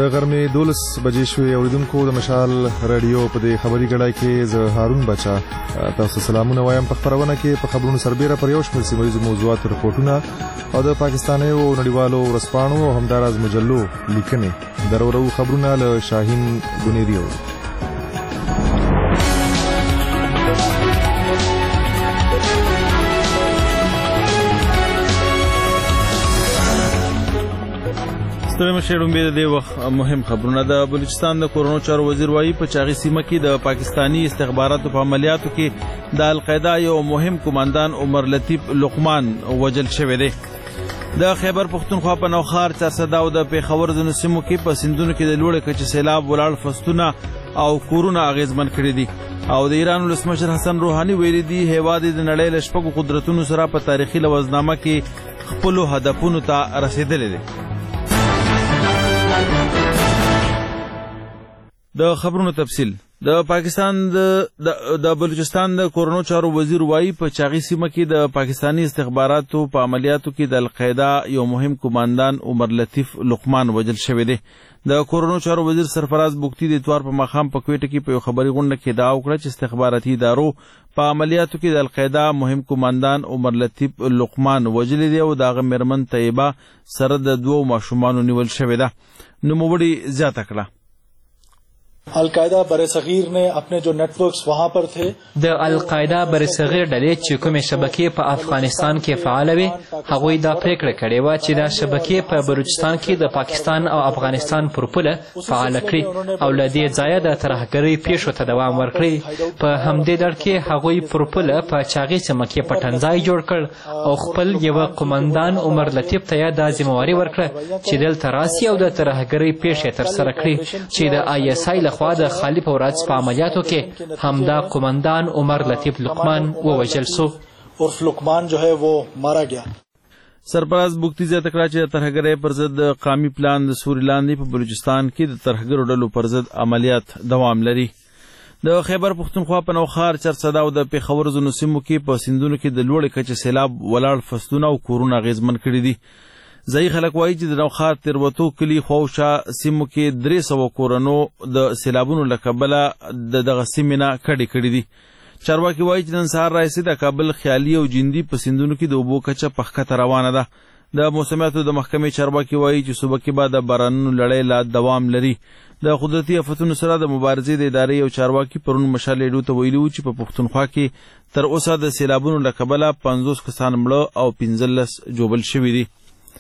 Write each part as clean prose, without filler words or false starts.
د غرمې 12 بجې شوې. اوریدونکو د مشال رادیو په دې خبري غړای کې زه هارون بچا تاسو سلامونه وایم. په خبرونه کې په خبرونو سربېره پر یو شمېر سیمه ییزو موضوعاتو رپورټونه او د پاکستاني او نړیوالو ورځپاڼو او همداراز مجلو لیکنې درورو خبرونه له شاهین ګنيري. مشرون به د وخت مهم خبرونه. د بلوچستان د کورونو چارو وزیر وایي په چاغي سیمه کې د پاکستانی استخباراتو په عملیاتو کې د القاعده یو مهم کمانډان عمر لطیف لقمان وژل شوی دی. د خیبر پختونخوا په نوخار 400 او د پیښور ځینو سیمو کې په سیندونو کې د لوړې کچې سیلاب ولاړ فصلونه او کورونه اغیزمن کړي دي او د ایران ولسمشر حسن روحاني ویلي دی هیواد د نړۍ له شپږو قدرتونو سره په تاریخي لوزنامه کې خپل هدفونو ته رسیدلی دی. د خبرونو تفصیل. د پاکستان د بلوچستان د کورونو چارو وزیر وایي په چاغي سیمه کې د پاکستانی استخباراتو په عملیاتو کې د القاعده یو مهم کمانډان عمر لطیف لقمان وژل شوی دی. د کورونو چارو وزیر سرفراز بوکتی د اتوار په ماښام په کوټه کې په یو خبري غونډه کې ادعا وکړه چې استخباراتي ادارو په عملیاتو کې د القاعده مهم کمانډان عمر لطیف لقمان وژلی دی او د هغه میرمن طیبه سره د 2 ماشومانو نیول شوی ده. نوموړي زیاته کړه القاعده برصغیر نے اپنے جو نیٹ ورکس وہاں پر تھے د القاعده برصغیر ډلې چې کومې شبکې په افغانستان کې فعال وي هغوی دا پریکړه کړې وه چې دا شبکې په بلوچستان کې د پاکستان او افغانستان پر پوله فعال کړي او له دې ځایه د ترهګرۍ پیښو ته دوام ورکړي. په همدې ډول کې هغوی پر پوله په چاغي سیمه کې پټنځای جوړ کړ او خپل یوه قومندان عمر لطیف ته یې دا ذمهواري ورکړه چې دلته راسي او د ترهګرۍ پیښې ترسره کړي چې د ISI خوا د خالي فورات په عملیاتو کې همدا قومندان عمر لطیف لقمان ووژل شو. عرف لقمان جو ہے وہ مارا گیا. سرفراز بوکتی زیاته کړه چې د ترهګرۍ پر ضد قومي پلان د سوري لاندې په بلوچستان کې د ترهګرو ډلو پر ضد عملیات دوام لري. د خیبر پختونخوا په نوخار 400 او د پیښور ځینو سیمو کې په سیندونو کې د لوړې کچې سیلاب ولاړ فصلونه او کورونه اغیزمن کړي دي. ځایي خلک وایي چې د نوخار تیروتو کلي خواوشا سیمو کې 300 کورونو د سیلابونو له کبله د دغه سیمې نه کډې دي. چارواکي وایي چې نن سهار راهیسې د کابل خیالي او جندي په سیندونو کې د اوبو کچه په ښکته روانه ده. د موسمیاتو د محکمې چارواکي وایي چې صوبه کې به د بارانونو لړۍ لا دوام لري. د قدرتي آفتونو سره د مبارزې د ادارې یو چارواکي پرون مشال ایډو ته ویلي و چې په پښتونخوا کې تر اوسه د سیلابونو له کبله 50 کسان مړه او 15 ژوبل شوي دي.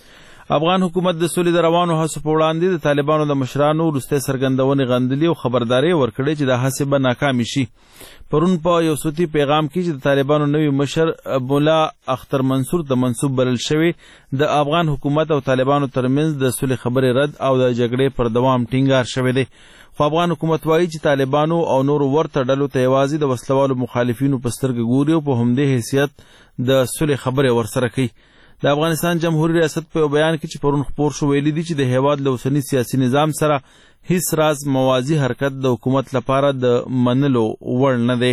افغان حکومت د سولې د روانو هڅو په وړاندې د طالبانو د مشرانو وروستۍ څرګندونې غندلي او خبرداری ورکړې چې دا هڅې به ناکامې شي. پرون په یو صوتي پیغام کې چې د طالبانو نوي مشر مولا اختر منصور ته منسوب بلل شوی د افغان حکومت او طالبانو ترمنځ د سولې خبرې رد او د جګړې پر دوام ټینګار شوی دی. خو افغان حکومت وایي چې طالبانو او نورو ورته ډلو ته یوازې د وسلوالو مخالفینو په سترګه ګوري او په همدې حیثیت د سولې خبرې ورسره کوي. د افغانستان جمهوریت ریاست په بیان کې چې پرون خپور شو ویلي دي چې د هیواد له اوسني سیاسي نظام سره هیڅ راز موازي حرکت د حکومت لپاره د منلو وړ نه دی.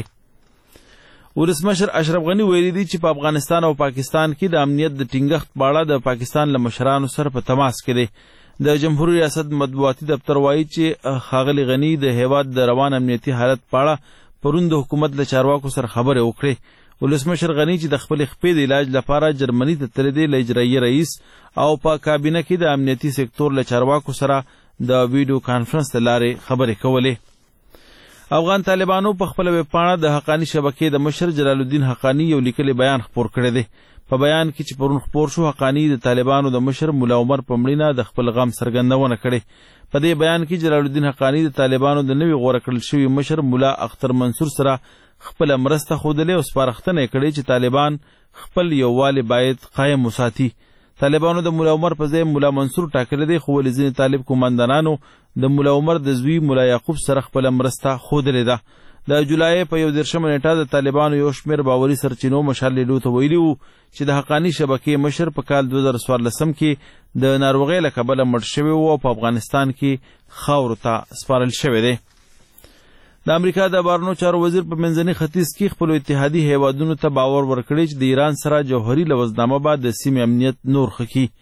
ولسمشر اشرف غني ویلي دي چې په افغانستان او پاکستان کې د امنیت د ټینګښت په اړه د پاکستان له مشرانو سره په تماس کې دی. د جمهوریت ریاست مطبوعاتي دفتر وایي چې ښاغلي غني د هیواد د روان امنیتي حالت په اړه پرون د حکومت له چارواکو سره خبرې وکړې. ولسمشر غني چې د خپل خپې د علاج لپاره جرمني ته تللی دی له اجرایي رئیس او په کابینه کې د امنیتي سکتور له چارواکو سره د ویډیو کانفرنس له لارې خبرې کولې. افغان طالبانو په خپله ویبپاڼه د حقاني شبکې د مشر جلال الدین حقاني یو لیکلی بیان خپور کړی دی. په بیان کې چې پرون خپور شو حقاني د طالبانو د مشر مولا عمر په مړینه د خپل غم څرګندونه کړې. په دې بیان کې جلال الدین حقاني د طالبانو د نوي غوره کړل شوي مشر مولا اختر منصور سره خپل مرسته ښودلې او سپارښتنه یې کړې چې طالبان خپل یووالی باید قایم وساتي. طالبانو د مولا عمر په ځای مولا منصور ټاکلی دی خو ولې ځینې طالب قومندانانو د مولا عمر د زوی مولا یعقوب سره خپله مرسته ښودلې ده. د جولای په 11 نیټه د طالبانو یو شمېر باوري سرچینو مشال لیډو ته ویلي وو چې د حقاني شبکې مشر په کال 2014 کې د ناروغۍ له کبله مړ شوی و او په افغانستان کې خاورو ته سپارل شوی دی. د امریکا د بهرنیو چارو وزیر په منځني ختیځ کې خپلو اتحادي هیوادونو ته باور ورکړی چې د ایران سره جوهري لوزنامه به د سیمې امنیت نور ښه کړي.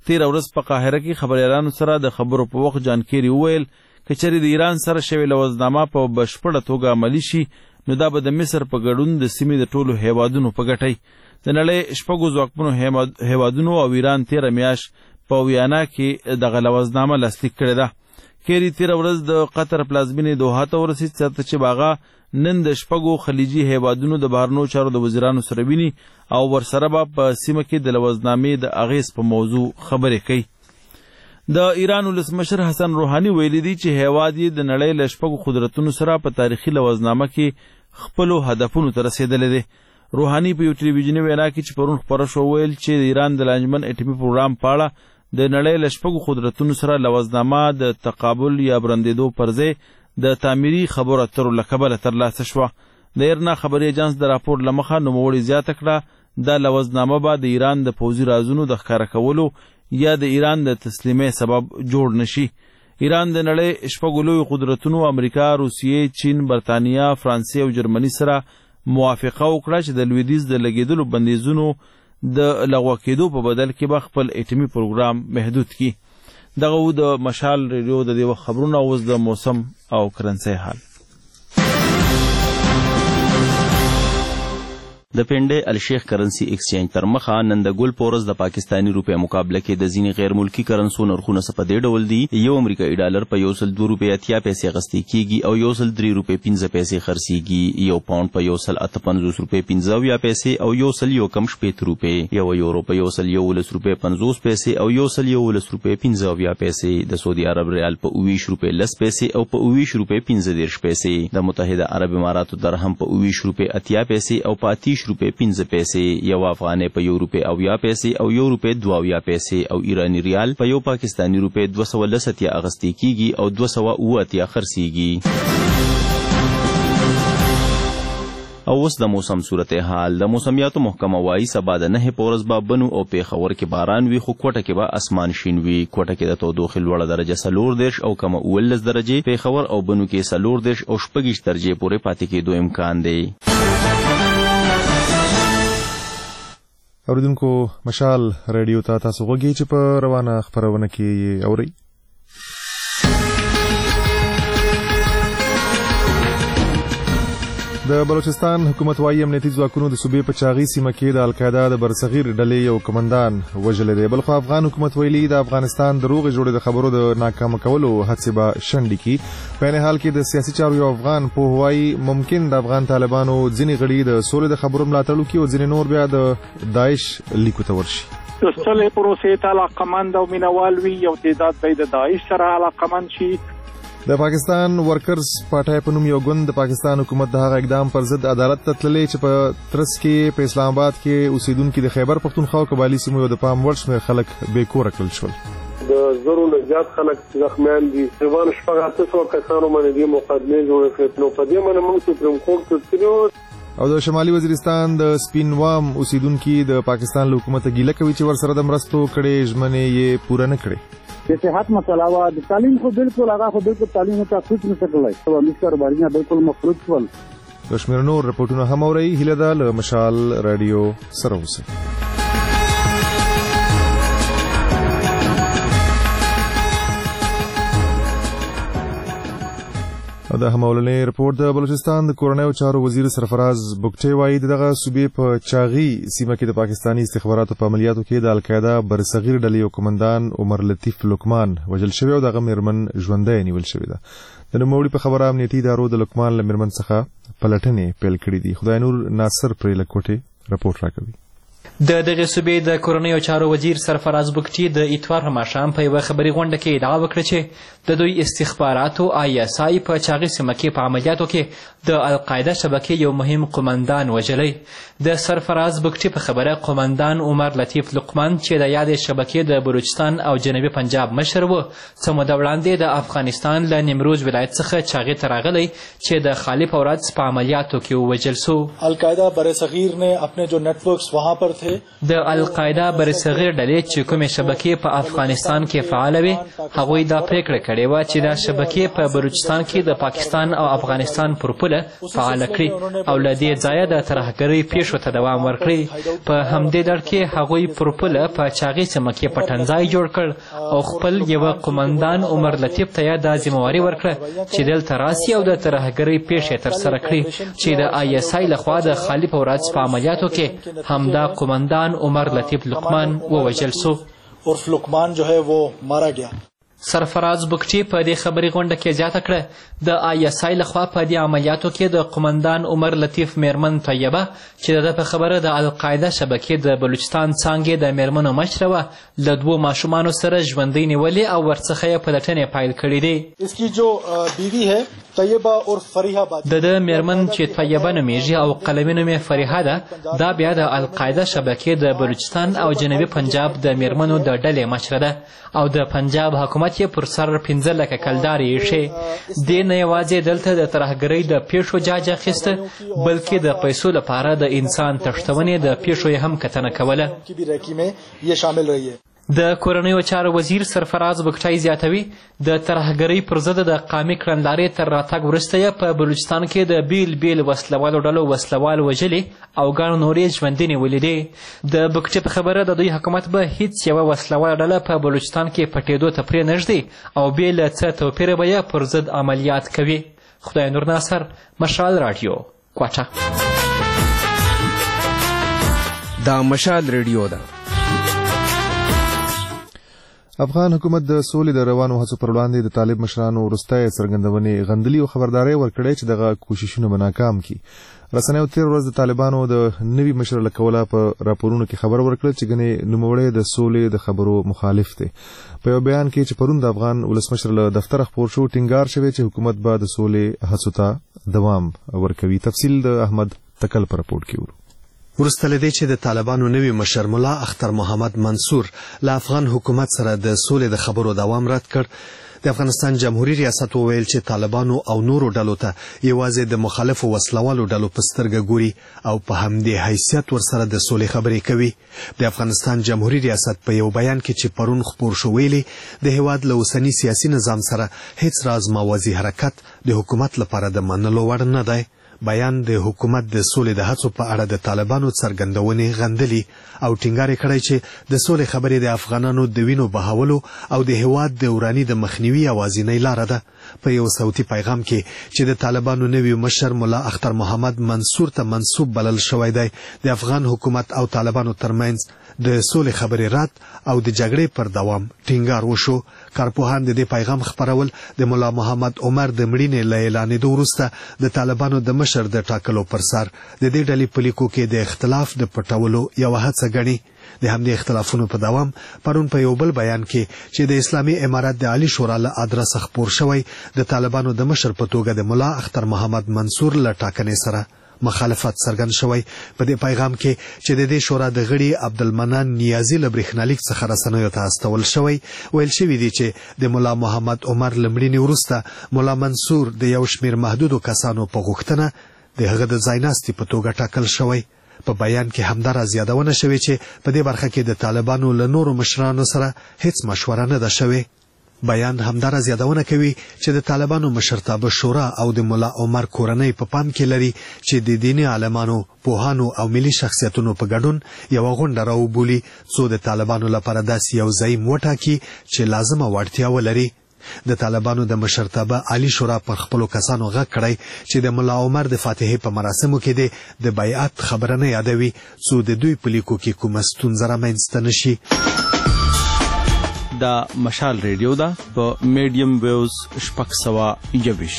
تیر ورځ په قاهره کې خبريالانو سره د خبرو په وخت جان کیری وویل که چېرې د ایران سره شوې لوزنامه په بشپړه توګه عملي شي نو دا به د مصر په ګډون د سیمې د ټولو هیوادونو په ګټۍ. د نړۍ 6 ځواکمنو هیوادونو او ایران 13 میاشت په ویانا کې دغه لوزنامه لاسلیک کړې ده. کیری تیر ورځ د قطر پلازمینې دوحه ته ورسید چې باغه نن د 6 خلیجي هیوادونو د بهرنیو چارو د وزیرانو سره ویني او ورسره به په سیمه کې د لوزنامې د اغیز په موضوع خبرې کوي. د ایران ولسمشر حسن روحاني ویلي دی چې هیواد یې د نړۍ له 6 قدرتونو سره په تاریخي لوزنامه کې خپلو هدفونو ته رسېدلی دی. روحاني په یو ټلویزیوني وینا کې چې پرون خپره شو ویل چې د ایران د لانجمن اټومي پروګرام په اړه د نړۍ له 6 قدرتونو سره لوزنامه د تقابل یا برندېدو پر ځای د تعمیري خبرو اترو له کبله ترلاسه شوه. د ایرنا خبري ایجنس د راپور له مخه نوموړي زیاته کړه دا لوزنامه به د ایران د پوځي رازونو د ښکاره کولو یا د ایران د تسلیمۍ سبب جوړ نشي. ایران د نړۍ 6 لویو قدرتونو امریکا، روسیې، چین، برطانیا، فرانسې او جرمني سره موافقه وکړه چې د لویدیځ د لګېدلو بندیزونو د لغوه کېدو په بدل کې به خپل اټومي پروګرام محدود کړي. دغه و د مشال ریډیو د دې وخت خبرونه. اوس د موسم او کرنسۍ حال. د پنډې الشیخ کرنسی ایکسچینج تر مخه نن د ګل پورس د پاکستانی روپیا مقابله کې د ځینې غیر ملکی کرنسو نرخونه څه په دې ډول دي: یو امریکایي ډالر په 102 روپۍ 80 پیسې اخیستل کیږي او 103 روپۍ 15 پیسې خرڅیږي. یو پاونډ په 158 روپۍ 15 پیسې او 101 روپۍ، یو یورو په 111 روپۍ 50 پیسې او 111 روپۍ 15 پیسې، د سعودي عرب ریال په 20 روپۍ 10 پیسې او په 20 روپۍ 15 پیسې، د متحده عرب اماراتو درهم په 20 روپۍ 80 پیسې او په 30 روپۍ 15 پیسې، یو افغانۍ په 1 روپۍ 80 پیسې او 1 روپۍ 82 پیسې او ایرانی ریال په یو پاکستانی روپۍ 210 اخیستل کیږي او 208 خرڅیږي. او اوس د موسم صورتحال. د موسمیاتو محکمه وایي سبا د 9 په ورځ به بنو او پیښور کې باران وي، خو کوټه کې به اسمان شین وي. کوټه کې د تودوخې لوړه درجه 14 او کمه 19 درجې، پیښور او بنو کې 14 او 16 درجې پورې پاتې کېدو امکان دی. اوریدونکو مشال ریډیو ته تاسو غوږی چې په روانه خبرونه کې اورئ. د بلوچستان حکومت وايي امنیتي ځواکونو د صوبې په چاغي سیمه کې د القاعده د برصغیر ډلې یو کمانډان وژلی دی. بلخو افغان حکومت ویلي د افغانستان د روغې جوړې د خبرو د ناکامه کولو هڅې به شنډې کړي. په عین حال کې د سیاسي چارو یو افغان پوه وایي ممکن د افغان طالبانو ځینې غړي د سولې د خبرو ملاتړ وکړي او ځینې نور بیا د داعش لیکو ته ورشي. د صلح پروسې ته علاقمند او مینوال وي، یو تعداد به د داعش سره علاقمند شي. د پاکستان ورکرز پارټۍ په نوم یو ګوند د پاکستان حکومت د هغه اقدام پر ضد عدالت ته تللی چې په ترڅ کې په اسلام آباد کې اوسیدونکي د خیبر پښتونخوا او قبایلي سیمو یو د پام وړ شمېر خلک بې کوره کړل شول. د زرو نه زیات خلک زخمیان دي. تقریبا 800 کسانو باندې د مقدمې جوړې کړې. نو په دې باندې موږ سپریم کورټ ته تللو. او د شمالي وزیرستان د سپینوام اوسیدونکي د پاکستان له حکومت ګیله کوي چې ورسره د مرستو کړې ژمنې یې پوره نه کړې. د صحت مسله وا د تعلیم خو بالکل هغه خو بالکل تعلیم ته څه نه کولای او مستر باندې بالکل مفروض ول. د شمیر نور رپورټونه هم اوري. هیله ده له مشال رادیو سره اوسئ. د همولنې رپورټ د بلوچستان د کورنیو چارو وزیر سرفراز بوکټي وایي دغه صوبې په چاغي سیمه کې د پاکستاني استخباراتو په عملیاتو کې د القاعده برصغیر ډلې یو کمانډان عمر لطیف لقمان وژل شوی او دغه میرمن ژوندۍ نیول شوې ده. د نوموړي په خبره امنیتي ادارو د لقمان له میرمن څخه پلټنې پیل کړې دي. خدای نور ناصر پرې له کوټې رپورټ راکوي. د دغه صوبې د کورنیو چارو وزیر سرفراز بوکټي د اتوار ماښام په یوه خبري غونډه کې ادعا وکړه چې د دوی استخباراتو ISI په چاغي سیمه کې په عملیاتو کې د القاعده شبکې یو مهم قومندان وژلی. د سرفراز بوکټي په خبره قومندان عمر لطیف لقمان چې د یادې شبکې د بلوچستان او جنوبي پنجاب مشر و، څه موده وړاندې د افغانستان له نیمروز ولایت څخه چاغي ته راغلی چې د خالف اورادس په عملیاتو کې ووژل سو. القاعده برصغیر نے اپنے جو نیٹ ورکس وہاں پر د القاعده برصغیر ډلې چې کومې شبکې په افغانستان کې فعاله وې هغوی دا پریکړه کړې وه چې دا شبکې په بلوچستان کې د پاکستان او افغانستان پر پوله فعاله کړي او له دې ځایه د ترهګرۍ پیښو ته دوام ورکړي. په همدې ډول کې هغوی پر پوله په چاغې سیمه کې پټنځای جوړ کړ او خپل یوه قمندان عمر لطیف ته یې دا ذمهواري ورکړه چې دلته راسي او د ترهګرۍ پیښې ترسره کړي چې د ISI لخوا د خالي په ورځ په عملیاتو کې همدا قمندان عمر لطیف لقمان ووژل سو. عرف لقمان جو ہے وہ مارا گیا. سرفراز بگټي په دې خبري غونډه کې زیاته کړه د ISI لخوا په دې عملیاتو کې د قمندان عمر لطیف میرمن طیبه چې د په خبره د القاعده شبکې د بلوچستان څانګې د میرمنو مشره وه له 2 ماشومانو سره ژوندۍ نیولې او ورڅخه یې پلټنې پیل کړي دي. د ده میرمن چې طیبه نومیږي او قلمي نوم یې فریحه ده دا بیا د القاعده شبکې د بلوچستان او جنوبي پنجاب د میرمنو د ډلې مشره ده او د پنجاب حکومت یې پر سر 15 لکه کلدارې ایښې. دې نه یوازې دلته د ترهګرۍ د پیښو جاج اخیسته بلکې د پیسو لپاره د انسان تښتونې د پیښو یې هم کتنه کوله. د کورنیو چارو وزیر سرفراز بګټی زیاتوي د ترهګرۍ پر ضد د قامي کړنلارې تر راتګ وروسته یې په بلوچستان کې د بیل بیل وسلوالو ډلو وسلوال وژلي او ګڼ نور یې ژوندي نیولي دي. د بګټي په خبره د دوی حکومت به هیڅ یوه وسلواله ډله په بلوچستان کې پټېدو ته پرې نږدي او بې له څه توپیره به یې پر ضد عملیات کوي. خدای نور ناصر، مشال راډیو، کوټه. دا مشال ریډیو ده. افغان حکومت د سولې د روانو هڅو پر وړاندې د طالب مشرانو وروستۍ څرګندونې غندلي او خبرداری ورکړې چې دغه کوششونه به ناکام کړي. رسنیو تېره ورځ د طالبانو د نوي مشر له کوله په راپورونو کې خبر ورکړه چې ګنې نوموړی د سولې د خبرو مخالف دی. په یو بیان کې چې پرون د افغان ولسمشر له دفتره خپور شو ټینګار شوی چې حکومت به د سولې هڅو ته دوام ورکوي. تفصیل د احمد تکل په راپور کې ورو. وروسته له دې چې د طالبانو نوي مشر ملا اختر محمد منصور له افغان حکومت سره د سولې د خبرو دوام رد کړ، د افغانستان جمهوریت ریاست وویل چې طالبانو او نورو ډلو ته یوازې د مخالفو وسلوالو ډلو په سترګه ګوري او په همدې حیثیت ورسره د سولې خبرې کوي. د افغانستان جمهوریت ریاست په یو بیان کې چې پرون خپور شو ویلي د هیواد له اوسني سیاسي نظام سره هیڅ راز موازي حرکت د حکومت لپاره د منلو وړ نه دی. بیان د حکومت د سولې د هڅو په اړه د طالبانو څرګندونې غندلي او ټینګار کړی چې د سولې خبرې د افغانانو د وینو بهولو او د هیواد د وراني د مخنیوي یوازینۍ لاره ده. په یو صوتي پیغام کې چې د طالبانو نوي مشر ملا اختر محمد منصور ته منسوب بلل شوی دی، د افغان حکومت او طالبانو ترمنځ د سولې خبرې رد او د جګړې پر دوام ټینګار وشو. کارپوهان د دې پیغام خپرول د ملا محمد عمر د مړینې له اعلانېدو وروسته د طالبانو د مشر د ټاکلو پر سر د دې ډلې په لیکو کې د اختلاف د پټولو یوه هڅه ګڼي. د همدې اختلافونو په دوام پرون په یو بل بیان کې چې د اسلامي امارات د عالی شورا له ادرسه خپور شوی د طالبانو د مشر په توګه د ملا اختر محمد منصور له ټاکنې سره مخالفت څرګند شوی. په دې پیغام کې چې د دې شورا د غړي عبدالمنان نیازي له برېښنالیک څخه رسنیو ته استول شوی، ویل شوي دي چې د ملا محمد عمر له مړینې وروسته ملا منصور د یو شمېر محدودو کسانو په غوښتنه د هغه د ځایناستي په توګه ټاکل شوی. په بیان کې همداراز یادونه شوې چې په دې برخه کې د طالبانو له نورو مشرانو سره هیڅ مشوره نه ده شوې. بیان همداراز یادونه کوي چې د طالبانو مشرتابه شورا او د ملا عمر کورنۍ په پام کې لري چې د دیني عالمانو، پوهانو او ملي شخصیتونو په ګډون یوه غونډه راوبولي څو د طالبانو لپاره داسې یو ځای وټاکي چې لازمه وړتیا ولري. د طالبانو د مشرتابه عالی شورا پر خپلو کسانو غږ کړی چې د ملا عمر د فاتحې په مراسمو کې د بیعت خبره نه یادوي څو د دوی په لیکو کې کومه ستونزه رامنځته نشي. دا مشال ریډیو ده په میډیم ویوز 621.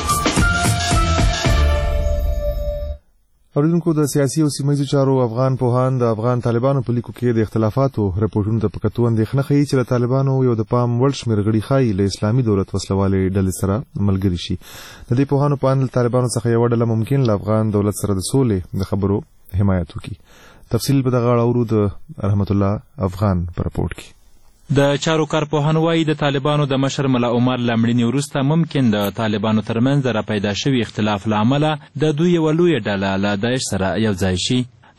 اوریدونکو، د سیاسي او سیمهییزو چارو افغان پوهان د افغان طالبانو په لیکو کې د اختلافاتو رپورټونو ته په کتو اندېښنه ښیي چې له طالبانو یو د پام وړ شمېر غړي ښایي له اسلامي دولت وسلوالې ډلې سره ملګري شي. د دې پوهانو په اند طالبانو څخه یوه ډله ممکن له افغان دولت سره د سولې د خبرو حمایت وکړي. تفصیل به دغه اړه اورو د رحمت الله افغان په راپورټ کې. د چارو کارپوهان وایي د طالبانو د مشر ملا عمر له مړینې وروسته ممکن د طالبانو ترمنځ د راپیدا شوي اختلاف له امله د دوی یوه لویه ډله له داعش سره یو ځای شي.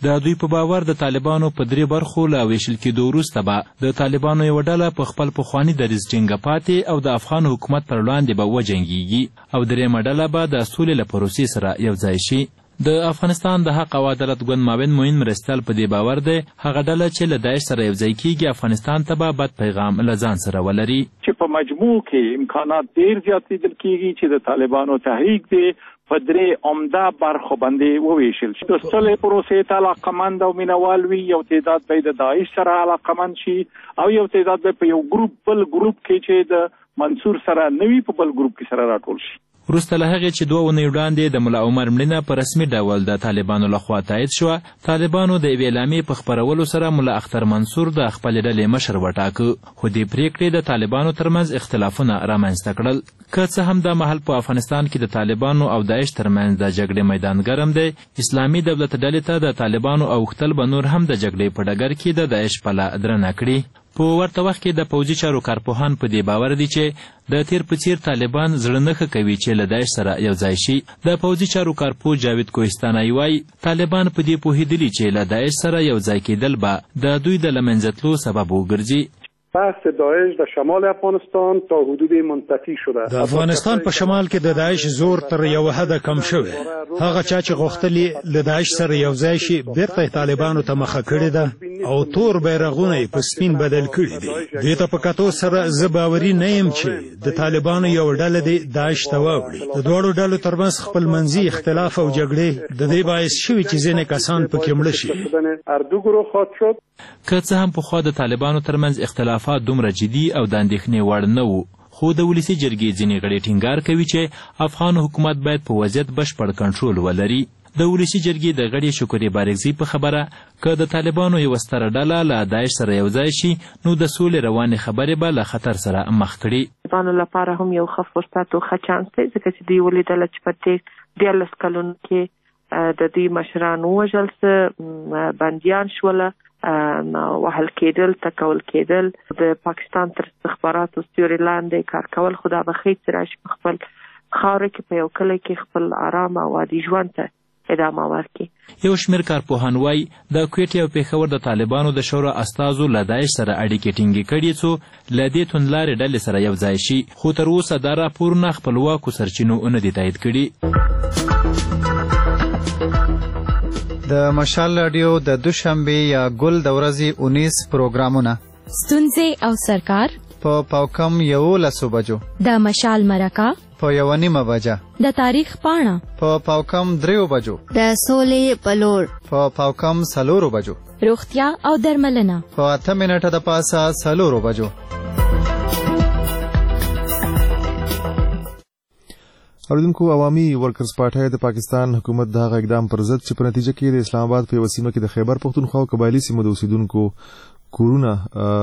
د دوی په باور د طالبانو په 3 برخو له ویشل کېدو وروسته به د طالبانو یوه ډله په خپل پخواني دریځ ټینګه پاتې او د افغان حکومت پر وړاندې به وجنګېږي او درېیمه ډله به د سولې له پروسې سره یوځای شي. د افغانستان د حق او عدالت ګوند معاون معین مرستیال په دې باور دی هغه ډله چې له داعش سره یوځای کېږي افغانستان ته به بد پیغام له ځان سره ولري چې په مجموع کې امکانات ډېر زیات لیدل کېږي چې د طالبانو تحریک دی په 3 عمده برخو باندې وویشل شي. د صلح پروسې ته علاقمند او مینوال وي، یو تعداد به د داعش سره علاقمند شي او یو تعداد به په یو بل ګروپ کې چې د منصور سره نوي په بل ګروپ کې سره راټول شي. وروسته له هغې چې 2 اونۍ وړاندې د ملا عمر مړینه په رسمي ډول د طالبانو لخوا تایید شوه، طالبانو د یوې اعلامیې په خپرولو سره ملا اختر منصور د خپلې ډلې مشر وټاکه، خو دې پریکړې د طالبانو ترمنځ اختلافونه رامنځته کړل. که څه هم دا مهال په افغانستان کې د طالبانو او داعش ترمنځ د جګړې میدان ګرم دی، اسلامي دولت ډلې ته د طالبانو اوښتل به نور هم د جګړې په ډګر کې د داعش پله درنه کړي. په ورته وخت کې د پوځي چارو کارپوهان په دې باور دي چې د تیر په څیر طالبان زړه نه ښه کوي چې له داعش سره یوځای شي. د پوځي چارو کارپوه جاوید کوهستاني وایي طالبان په دې پوهېدلي چې له داعش سره یوځای کېدل به د دوی د له منځه تلو سبب وګرځي. بحث داعش در شمال افغانستان تا حدود منطقی شده. د افغانستان په شمال کې د داعش زور تر یو حده کم شوی. هغه چا چې غوښتلي له داعش سره یوځای شي بیرته طالبانو ته مخه کړې ده او تور بیرغونه یې په سپین بدل کړي دي. دې ته په کتو سره زه باوري نه یم چې د طالبانو یو ډله دې داعش ته واوړي. د دواړو ډلو ترمنځ خپلمنځي اختلاف او جګړې د دې باعث شوي چې ځینې کسان پکې مړه شي. که څه هم پخوا د طالبانو ترمنځ اختلافات دومره جدي او د اندېښنې وړ نه وو، خو د ولسي جرګې ځینې غړي ټینګار کوي چې افغان حکومت باید په وضعیت بشپړ کنټرول ولري. د ولسي جرګې د غړي شکري بارګزي په خبره که د طالبانو یوه ستره ډله له داعش سره یوځای شي نو د سولې روانې خبرې به له خطر سره مخ کړي. طالبانو لپاره هم یو ښه فرصت او ښه چانس دی ځکه چې دوی ولیدله چې په تېر 14 کلونو کې د دوی مشران ووژل څه بندیان شوله، وهل کېدل، ټکول کېدل، د پاکستان تر استخباراتو سیوري لاندې کار کول. خو دا به ښې چې راشي په خپل خاوره کې په یو کلی کې خپل آرام او عادي ژوند ته ادامه ورکړي. یو شمېر کارپوهان وایي د کویټې او پېښور د طالبانو د شورا استازو له داعش سره اړیکې ټینګې کړي څو له دې توندلارې ډلې سره یوځای شي، خو تر اوسه دا راپورونه خپلواکو سرچینو نه دي تایید کړي. د مشال رادیو د دوشنبه یا ګل د ورځې 19 پروګرامونه ستونزې او سرکار په پاوکم 11 بجو، د مشال مرکه په 1:30 بجه، د تاریخ پاڼه په پاوکم 3 بجو، د سولې پلور په پاوکم 4 بجو، روغتیا او درملنه په 8 منټه د پاسه 4 بجو. اوریدونکو، عوامي ورکرز پارټي د پاکستان حکومت د هغه اقدام پر ضد چې په نتیجه کې د اسلام آباد په یوه سیمه کې د خیبر پښتونخوا او قبایلي سیمو د اوسیدونکو کورونه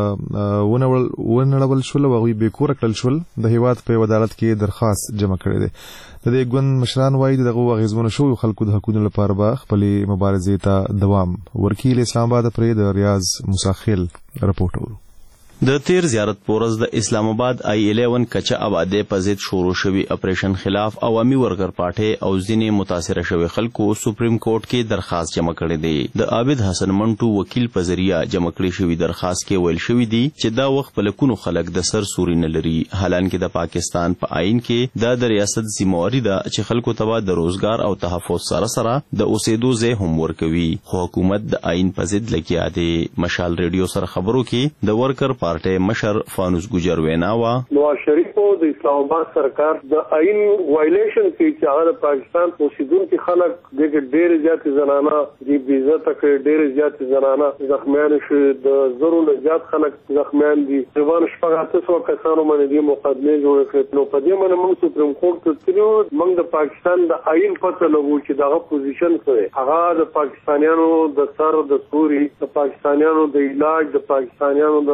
ونړول شول او هغوی بې کوره کړل شول، د هیواد په یو عدالت کې درخواست جمع کړی دی. د دې ګوند مشران وایي د دغو اغېزمنو شویو خلکو د حقونو لپاره به خپلې مبارزې ته دوام ورکړي. له اسلام آباده پرې د ریاض مساخیل رپورټ اورو. د تیر زیارت پورز د اسلام آباد I-11 کچه آبادی په ضد شروع شوی اپریشن خلاف عوامي ورکر پارټي او ځینې متاثره شوی خلکو سپریم کورټ کې درخواست جمع کړی دی. د عابد حسن منټو وکیل په ذریعہ جمع کړی شوی درخواست کې ویل شوی دی چې دا وخت په لکونو خلک د سر سوري نه لري، حالانکه د پاکستان په آئین کې دا د ریاست ذمہواری ده چې خلکو ته د روزګار او تحفظ سره سره د اوسېدو ځای هم ورکوي، خو حکومت د آئین په ضد لګیا دی. مشال ریډیو سره خبرو کې د ورکر پارټي مشر فانوس ګجر وینا وا نواز شریف او د اسلام آباد سرکار د آئین وایلیشن کې چې هغه د پاکستان اوسیدونکو خلک د ډېر زیات زنانه د بیزته کې ډېر زیات زنانه زخمیان شو، د زرو نه زیات خلک زخمیان دي. ځوان شپږ څو کسانو باندې د مقدمه جوړ کړې. نو په دې باندې موږ سپریم کورټ ته تلو، موږ د پاکستان د آئین پته لګو چې دغه پوزیشن څه دی. هغه د پاکستانیانو د سر د سوري، د پاکستانیانو د علاج، د پاکستانیانو د روزګار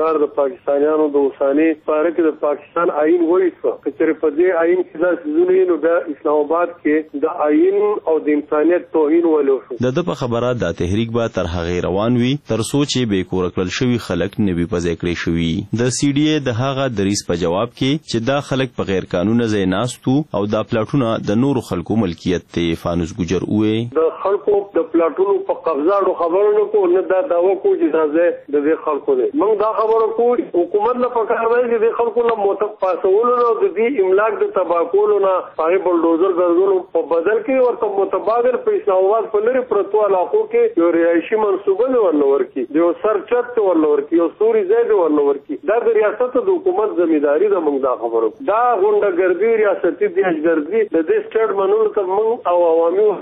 روزګار د پاکستانیانو د اوساني پاره کې د پاکستان آئین وایي چې تر په دې آئین کې دا ځینې نو د اسلام آباد کې د آئین او د انسانیت توهین ولو شو. د خبره د تحریک به تر هغه روان وي تر څو چې به کور کړل شوی خلک نوي پځې کړی شوی. د سی ډي اي د هغه دریس په جواب کې چې دا خلک په غیر قانوني ځای ناستو او دا پلاټونه د نورو خلکو ملکیت ته فانوس ګجر وې. د خلکو د پلاټونو په قبضه خبرونه کو نه دا داوا کو چې دا ځای د خلکو دی. موږ دا خبره کو حکومت نه پکار دی چې د خلکو له موثق پاسولو او د دې املاک د تباکولو نه هغه بلډوزر ګرځولو په بدل کې ورته متبادل په اسلام آباد په لري پرتو علاقو کې یو رهایشي منصوبه ورنور کی یو سرچت ورنور کی یو سوري ځای ورنور کی. دا د ریاست د حکومت ځمېداري ده. موږ دا خبره دا غونډه ګرځي ریاستي دیشګردي د دې سټیټ منول ته موږ او عوامي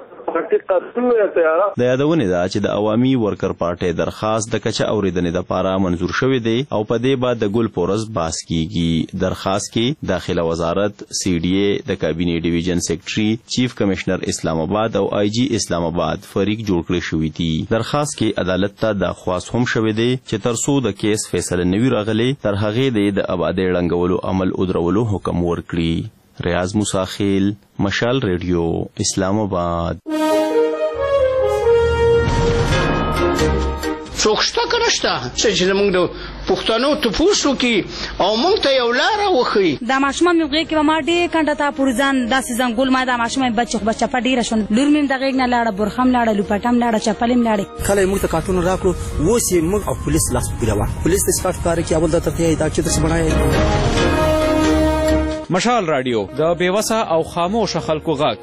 د یادونه ده چې د عوامي ورکر پارټي درخواست د کچه اوریدنې لپاره منزور شوې دی او په دې بعد د ګل پورز باس کیږي. درخواست کې داخله وزارت، سی ډي اي د کابینه ډیویژن سیکریټري، چیف کمشنر اسلام آباد او آی جی اسلام آباد فریق جوړ کړی شوی دی. درخواست کې عدالت ته درخواست هم شوې دی چې تر څو د کیس فیصله نوي راغلي تر هغه د آبادی ړنګولو عمل ودرولو حکم ورکړي. ریاض مساخیل، مشال ریډیو، اسلام آباد. څوک شته که نشته چې زموږ د پښتنو تپوس وکړي او موږ ته یو لاره وښیي. دا ماشومان مې غېږ کې به ما ډېر کنډه تا پورې ځان داسې ځنګول ما دا ماشومان بچه په ډېره شون لور مې د غېږ نه لاړه، برخه هم لاړه، لوپټه هم لاړه، چپل هم لاړې. کله یې موږ ته کارټونه راکړو اوس یې موږ او پولیس لاس په ګیره وه. پولیس ته سپاټ کار کوي اول درته ښیي دا چې داسې بڼه مشال رادیو د بېوسه او خاموشه خلکو غږ.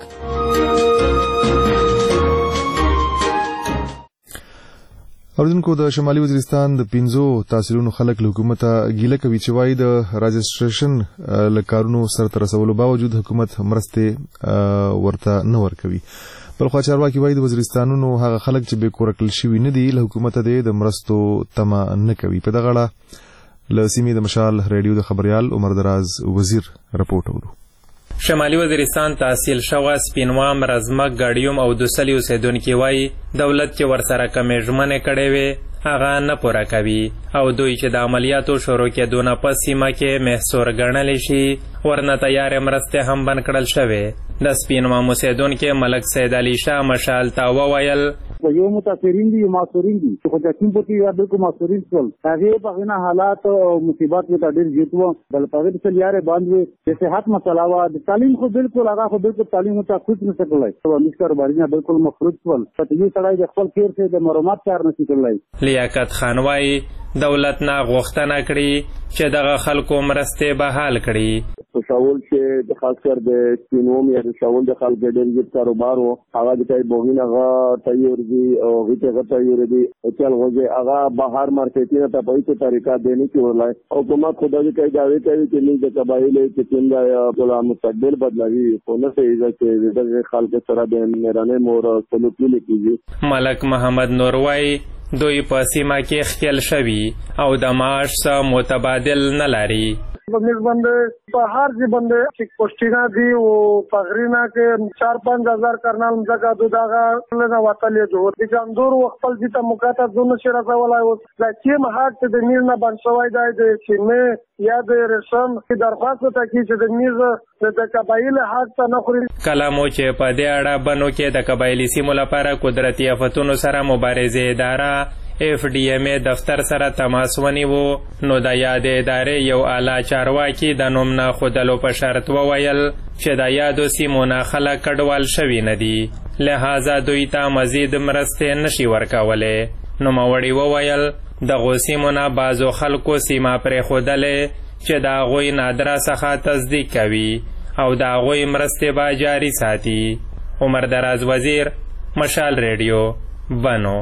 اوریدونکو د شمالي وزیرستان د 15 تحصیلونو خلک له حکومت ګیله کوي چې وايي د راجستریشن لکارونو سره رسولو باوجود حکومت مرسته ورته نه ورکوي. بلخوا چارواکي وايي د وزیرستانونو هغه خلک چې به کور کړل شوي نه دي له حکومت د مرستو تمه نه کوي. په دغه اړه له سیمې د مشال ریډیو د خبريال عمر دراز وزیر رپورټ ورو. شمالي وزیرستان تحصیل شوه سپینوام، رزمک، ګاډیوم او دوسلی اوسیدونکي وایي دولت چې ورسره کمې ژمنې کړې وې هغه نه پوره کوي او دوی چې د عملیاتو شروع کېدو نه پس سیمه کې محصور ګڼلی شي ورنه تیارې مرستې هم بند کړل شوې. د سپینوام اوسیدونکي ملک سید علي شاه مشال ته وویل یو متاثرین دي یو معصورین دي چې خو د کوم پتی یا بالکل معصورین شول هغه په غنا حالات او مصیبات کې ډېر جیتو بل په دې سره یاره باندې د صحت مسله وا د تعلیم خو بالکل هغه خو بالکل تعلیم ته خود نه سکلای او مشکر باندې بالکل مخروج شول په دې سره د خپل خیر څخه د معلومات کار نه سکلای. لیاقت خان وايي دولت نه غوښتنه کړې چې دغه خلکو مرستې بحال کړي. شاول چې د خاص کر د سپینوم یا د شاول د خلک ډېر زیات کاروبار وو هغه د کای بوغین هغه تیورځي او هیته تیورځي او چل غوږه هغه بهر مارکیټینګ ته په هیڅ طریقه دیني کې ورلای او کومه خدای کوي داوی کوي چې موږ د قبایل چې څنګه د مستقبل بدلوي خو نه څه چې د خلک سره د میرانه مور سلوک لیکي. ملک محمد نور وايي دوی په سیمه کې خپل شوي او د معاش سره متبادل نه لري. بندش بندے ہر جی بندے پوسٹینا دی وہ پغرینا کے 4-5 ہزار کرنال جگہ دوداغا لنا وطلی جو دیجاندور وقتل جیتا مکاتا دون شیرا سوالا لکیم حق تے دمیر نا بنشوائی دائی دے چیمے یا دے رسم کی درخواست ہوتا کی چے دمیر دے قبائل حق تا نخوری. کلامو چې په دې اړه بنو کې د قبایلی سیمو لپاره قدرتي آفتونو سره مبارزې اداره FDMA دفتر سره تماس ونیو نو د یاد ادارې یو اعلی چارواکي د نوم نه خودلو په شرط وویل چې د یادو سیمو نه خلک کډوال شوي نه دي لہذا دوی ته مزید مرستې نشي ورکولی. نوموړي وویل دغو سیمو نه بعضو خلکو سیمه پرېښودلې چې د هغوی نادره څخه تصدیق کوي او د هغوی مرستې به جاري ساتي. عمر دراز وزیر، مشال ریډیو، بنو.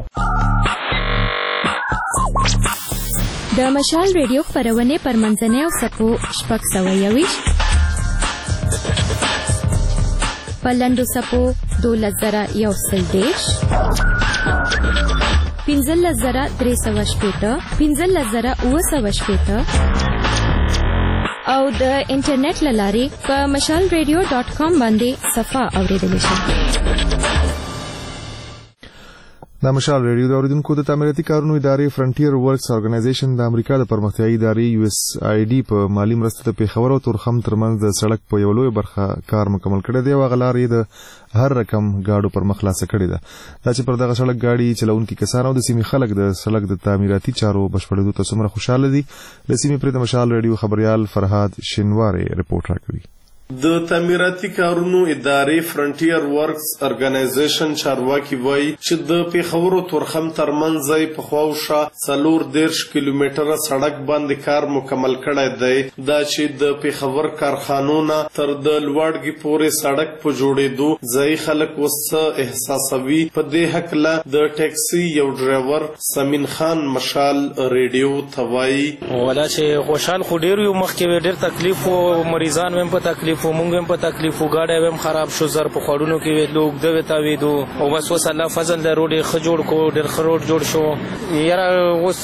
د مشال ریډیو خپرونې پر منځنۍ او سپو 621 په لنډو سپو 12110 15360 15960 او د انټرنیټ له لارې په mashalradio.com باندې صفحه اوریدلی شئ. د مشال ریډیو د اوریدونکو د تعمیراتي کارونو ادارې فرنټیر ورکس ارګنایزیشن د امریکا د پرمختیایي ادارې USAID په مالی مرسته د پیښور او تورخم ترمنځ د سړک په یو لوی برخه کار مکمل کړی دی او هغه لارې د هر رقم گاډو پر مخ خلاصه کړې ده. دا چې پر دغه سړک گاډي چلونکي کسان او د سیمې خلک د سړک د تعمیراتي چارو بشپړېدو ته څومره خوشاله دي. د سیمې پرې د مشال ریډیو خبريال فرهاد شینواری رپورټ راکوي. د تعمیراتي کارونو ادارې فرنټیر ورکس ارګنایزیشن چارواکي وایي چې د پیښور او تورخم ترمنځ په خواوشا 40 کیلومتره سړک باندې کار مکمل کړی دی. دا چې د پیښور کارخانونه تر د لوړګي پورې سړک په جوړېدو ځای خلک وسه احساسوي. په دې حق له د ټیکسي یو ډرایور سمین خان مشال ریډیو ته وایي ولا چې خوشحال خو ډیر یو مخکې ډیر تکلیف او مریضان هم په تکلیف مونږ هم په تکلیف وګاډه هم خراب شو زر په خړونو کې لوګ د وتاویدو او بس وس الله فضل د روډ خ جوړ کو ډېر خروډ جوړ شو. یاره اوس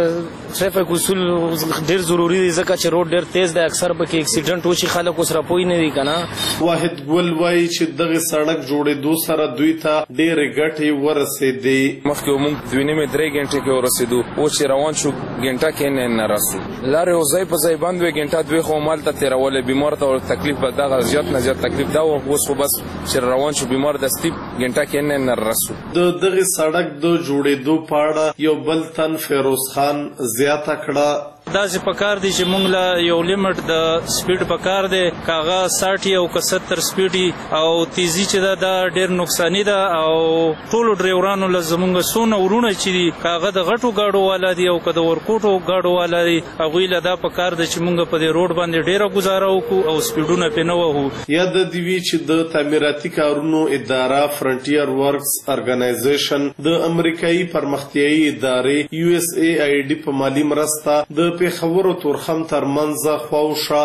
ټریفیک اصول ډېر ضروری دي ځکه چې روډ ډېر تیز دی اکثر به کې اکسیډنټ وشي خلک اوس راپوي نه دي کنه. واحد ګل وایي چې دغه سړک جوړېدو سره دوی ته ډېرې ګټې ورسېدې. مخکې موږ 2.5-3 غنټې کې ورسېدو اوس چې روان شو غنټه کې نه راسو لارې او ځای په ځای باندې غنټه دوی خو مال ته تیرولې بیمار ته تکلیف دغه زیات نه زیات تکلیف دا اوس خو بس چې روان شو بیمار د سټیپ غنټه کې نه رسو. د دغه سړک د جوړېدو په اړه یو بل تن فیروز خان زیاته کړه دا چې پکار دي چې موږ له یو لیمټ د سپیډ پکار دی کاغه 60 او 70 سپیډ او تیزی چې دا ډېر نقصانی ده او ټول ډرایورانو له زمونږ سونه ورونه چې کاغه د غټو گاډو والا دي او کده ورکوټو گاډو والا دي هغه له دا پکار دي چې موږ په دې روډ باندې ډېره گزاره وکړو او سپیډونه په نو وو. یا د دیوی چې د تعمیراتي کارونو اداره فرنټیر ورکس ارګنایزیشن د امریکایي پرمختیایي ادارې USAID په مالی مرسته د پیښور او تورخم ترمنځ خواوشا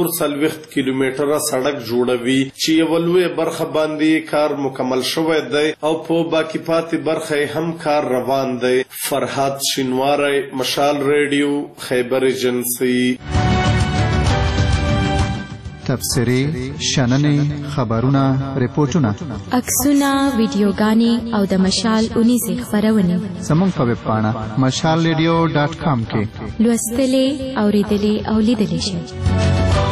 40 کیلومتره سړک جوړوي چې یو لوی برخه باندې کار مکمل شوی دی او په باقی پاتې برخه هم کار روان دی. فرهاد شینواری مشال ریډیو خیبر ایجنسی. تبصرې شننې خبرونه ریپورتونه عکسونه ویډیوګانې او د مشال 19 خبرونه زموږ په ویب پاڼه mashalradio.com کې لوستلې اوریدلې او لیدلې شئ.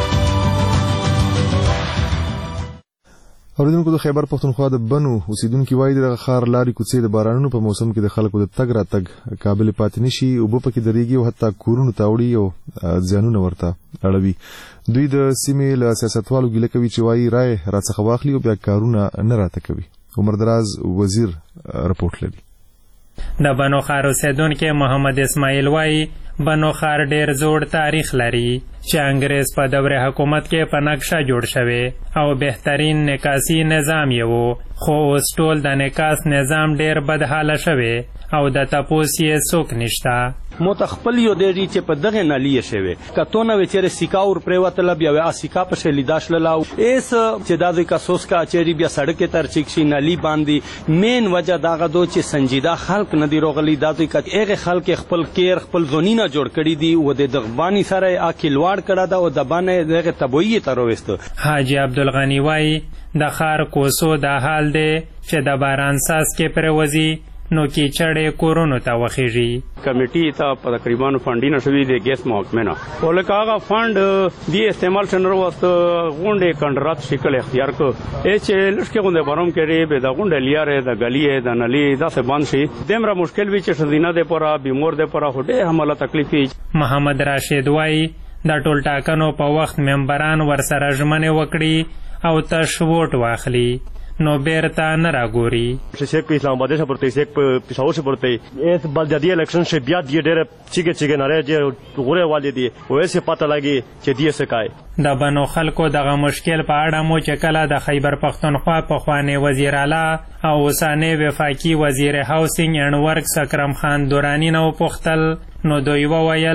اوریدونکو د خیبر پختونخوا د بنو اوسیدونکو وایي د خار لارې کوڅې د بارانونو په موسم کې د خلکو د تګ راتګ قابل پاتې نشي او په کې درېږي او حتی کورونو تاوړي او ځانونه ورته اړوي. دوی د سیمې له سیاستوالو ګیله کوي چې وایي رای راڅخه واخلي او بیا کارونه نه راته کوي. عمر دراز وزیر رپورټ لري. د بنو خار اوسیدونکو محمد اسماعیل وایي بنو خار ډیر زوړ تاریخ لري چې انګریز په دوره حکومت کې په نقشه جوړ شوی او بهترین نکاسي نظام یې وو خو اوس ټول د نکاس نظام ډیر بدحاله شوی او د تپوس یې څوک نشته. متخپل یو دی چې په دغه نالی شوی کتونه وچره سیکا اور پریوتل بیا وا سیکا په شلی داش لاو ایس چې د دوی کاسوس کا چری بیا سړک تر چیکشي نالی باندې مین وجہ داغه دو چې سنجیده خلق ندی روغلی د دوی کغه خلق خپل کیر خپل زونینا جوړ کړی دی او د دغبانی سره اکیلوار کړه دا او د باندې دغه تبوی ترويست. حاجی عبدالغنی وای د خار کوسو د حال دی چې د باران ساس کې پروزي نو کې چړې کورونو ته وخیږي. کمیټي ته په تقریبا فندینه شوی دی ګیس محکمه نه ولکاغه فند دی استعمال شنر وست غونډه کندرات شکل اختیار کو اچ لشکې غونډه بروم کړي به د غونډه لیاره د غلیه د نلی دا څه باندې شي دمره مشکل وی چې شدینه ده پورا بیمور ده پورا هډه حمله تکلیفي. محمد راشد وای د ټول ټاکنو په وخت ممبران ورسره ژمنه وکړي او تشوټ واخلي نو بیرته نه راګوري. شیخ په اسلام آباد سے پڑھتے شیخ په پېښور سے پڑھتے اس بلدیاتی الیکشن سے بیا دی ډېر چیګه ناره دی غوره والي دی او ایسه پته لګي چې دی سکای. د بنو خلکو دغه مشکل په اړه مو چې کله د خیبر پختونخوا په خواني وزیر اعلی او اوسانه وفاقي وزیر هاوسینګ اینڈ ورکس اکرم خان دورانی نو پختل نو دوی وویل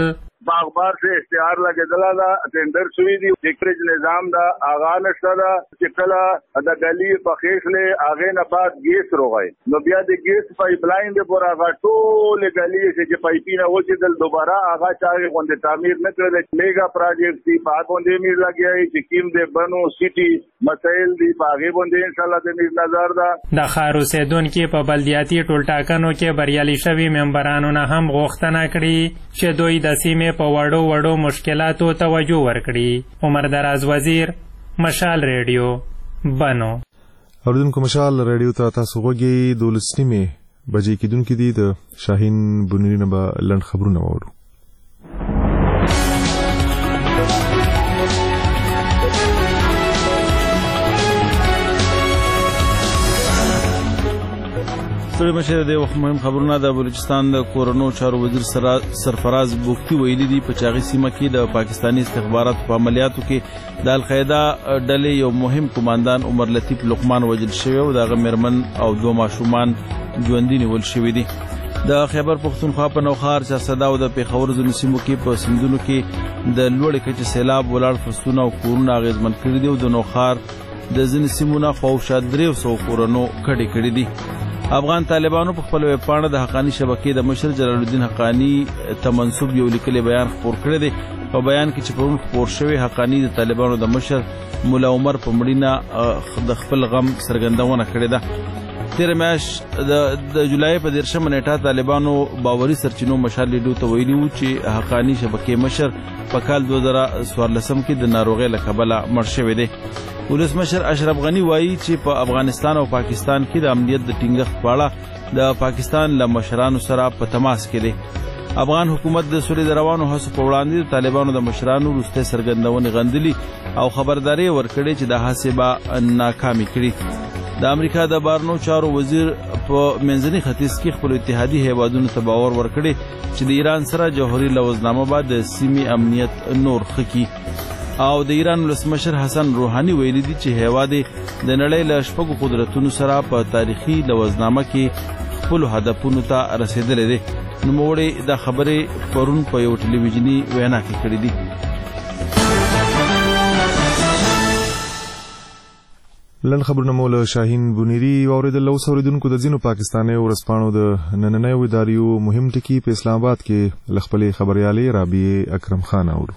باغبار سے اشتهار لګیدل دا ټینډر شوی دی ټیکریج نظام دا اغا نشته دا چې کله د ګلی په خېخله اغه نه بعد ګیس روغای نو بیا د ګیس پایپ لاین د پورا غټول ګلی چې پایپینه وځي د دوباره اغا چاغي غونډه تعمیر نه کړل میگا پروجیکټ دی په باندې میر لګیای چې کیم د بنو سټي مسائل دی باغې باندې ان شاء الله د میر نظر دا د خار اوسیدونکو په بلدیاتي ټولټاکنو کې بریالي شوي ممبرانو نه هم غوښتنه کړې چې دوی د سیمې په وړو مشکلاتو توجه ورکړي. عمر دراز وزیر، مشال ریډیو، بنو. اوریدونکو مشال ریډیو ته تاسو غوږی 12 بجې کېدونکې دي. د شاهین بنيري نه به لنډ خبرونه واورو. ستړي مشه د وخت مهم خبرونه د بلوچستان د کورونو چارو وزیر سرفراز بوختي ویلي دي په چاغي سیمه کې د پاکستانی استخباراتو په عملیاتو کې د القاعده ډلې یو مهم کمانډان عمر لطیف لقمان وژل شوی او د غمرمن او دوه ماشومان ژوندي نیول شوی دي. د خیبر پختونخوا په نوخار چارسده او د پیښور ځینو سیمو کې په سیندونو کې د لوړې کچې سیلاب ولاړ فصلونه او کورونه اغیزمن کړي دي او د نوخار د ځینو سیمو نه خواوشا 300 کورونو کړي دي. افغان طالبانو په خپل ویب پاڼه د حقانی شبکې د مشر جلال الدین حقانی ته منسوب یو لیکلي بیان خپور کړی دی. په بیان کې چې پرون خپور شوی حقانی د طالبانو د مشر مولا عمر په مړینه د خپل غم څرګندونه کړې ده. تیر میاشت د جولای په 13 نیټه طالبانو باوري سرچینو مشال لیډو ته ویلي و چې حقانی شبکې مشر په کال 2014 کې د ناروغۍ له کبله مړ شوی دی. ولسمشر اشرف غنی وایي چې په افغانستان او پاکستان کې د امنیت د ټینګښت په اړه د پاکستان له مشرانو سره په تماس کې دی. افغان حکومت د سولې د روانو هڅو په وړاندې د طالبانو د مشرانو وروستۍ څرګندونې غندلي او خبرداري ورکړې چې د هڅې به ناکامي کړي. د امریکا د بارنو چارو وزیر په منځني ختیځ کې خپل اتحادي هیوادونو ته باور ورکړي چې د ایران سره جوهري لوزنامه به د سیمې امنیت نور ښه کړي. او د ایران ولسمشر حسن روحاني ویلي دي چې هیواد د نړۍ له شپږو قدرتونو سره په تاریخي لوزنامه کې خپل هدفونو ته رسیدلی دی. نوموړي دا خبرې پرون په یو ټلویزیوني وینا کې کړې دي. لن خبرونه مول شاهین بنيري اوریدل. اوریدونکو د ځینو پاکستاني ورسپانو د نننۍ اداریو مهم ټکی په اسلام آباد کې لخپلې خبريالي رابعه اکرم خان اورو.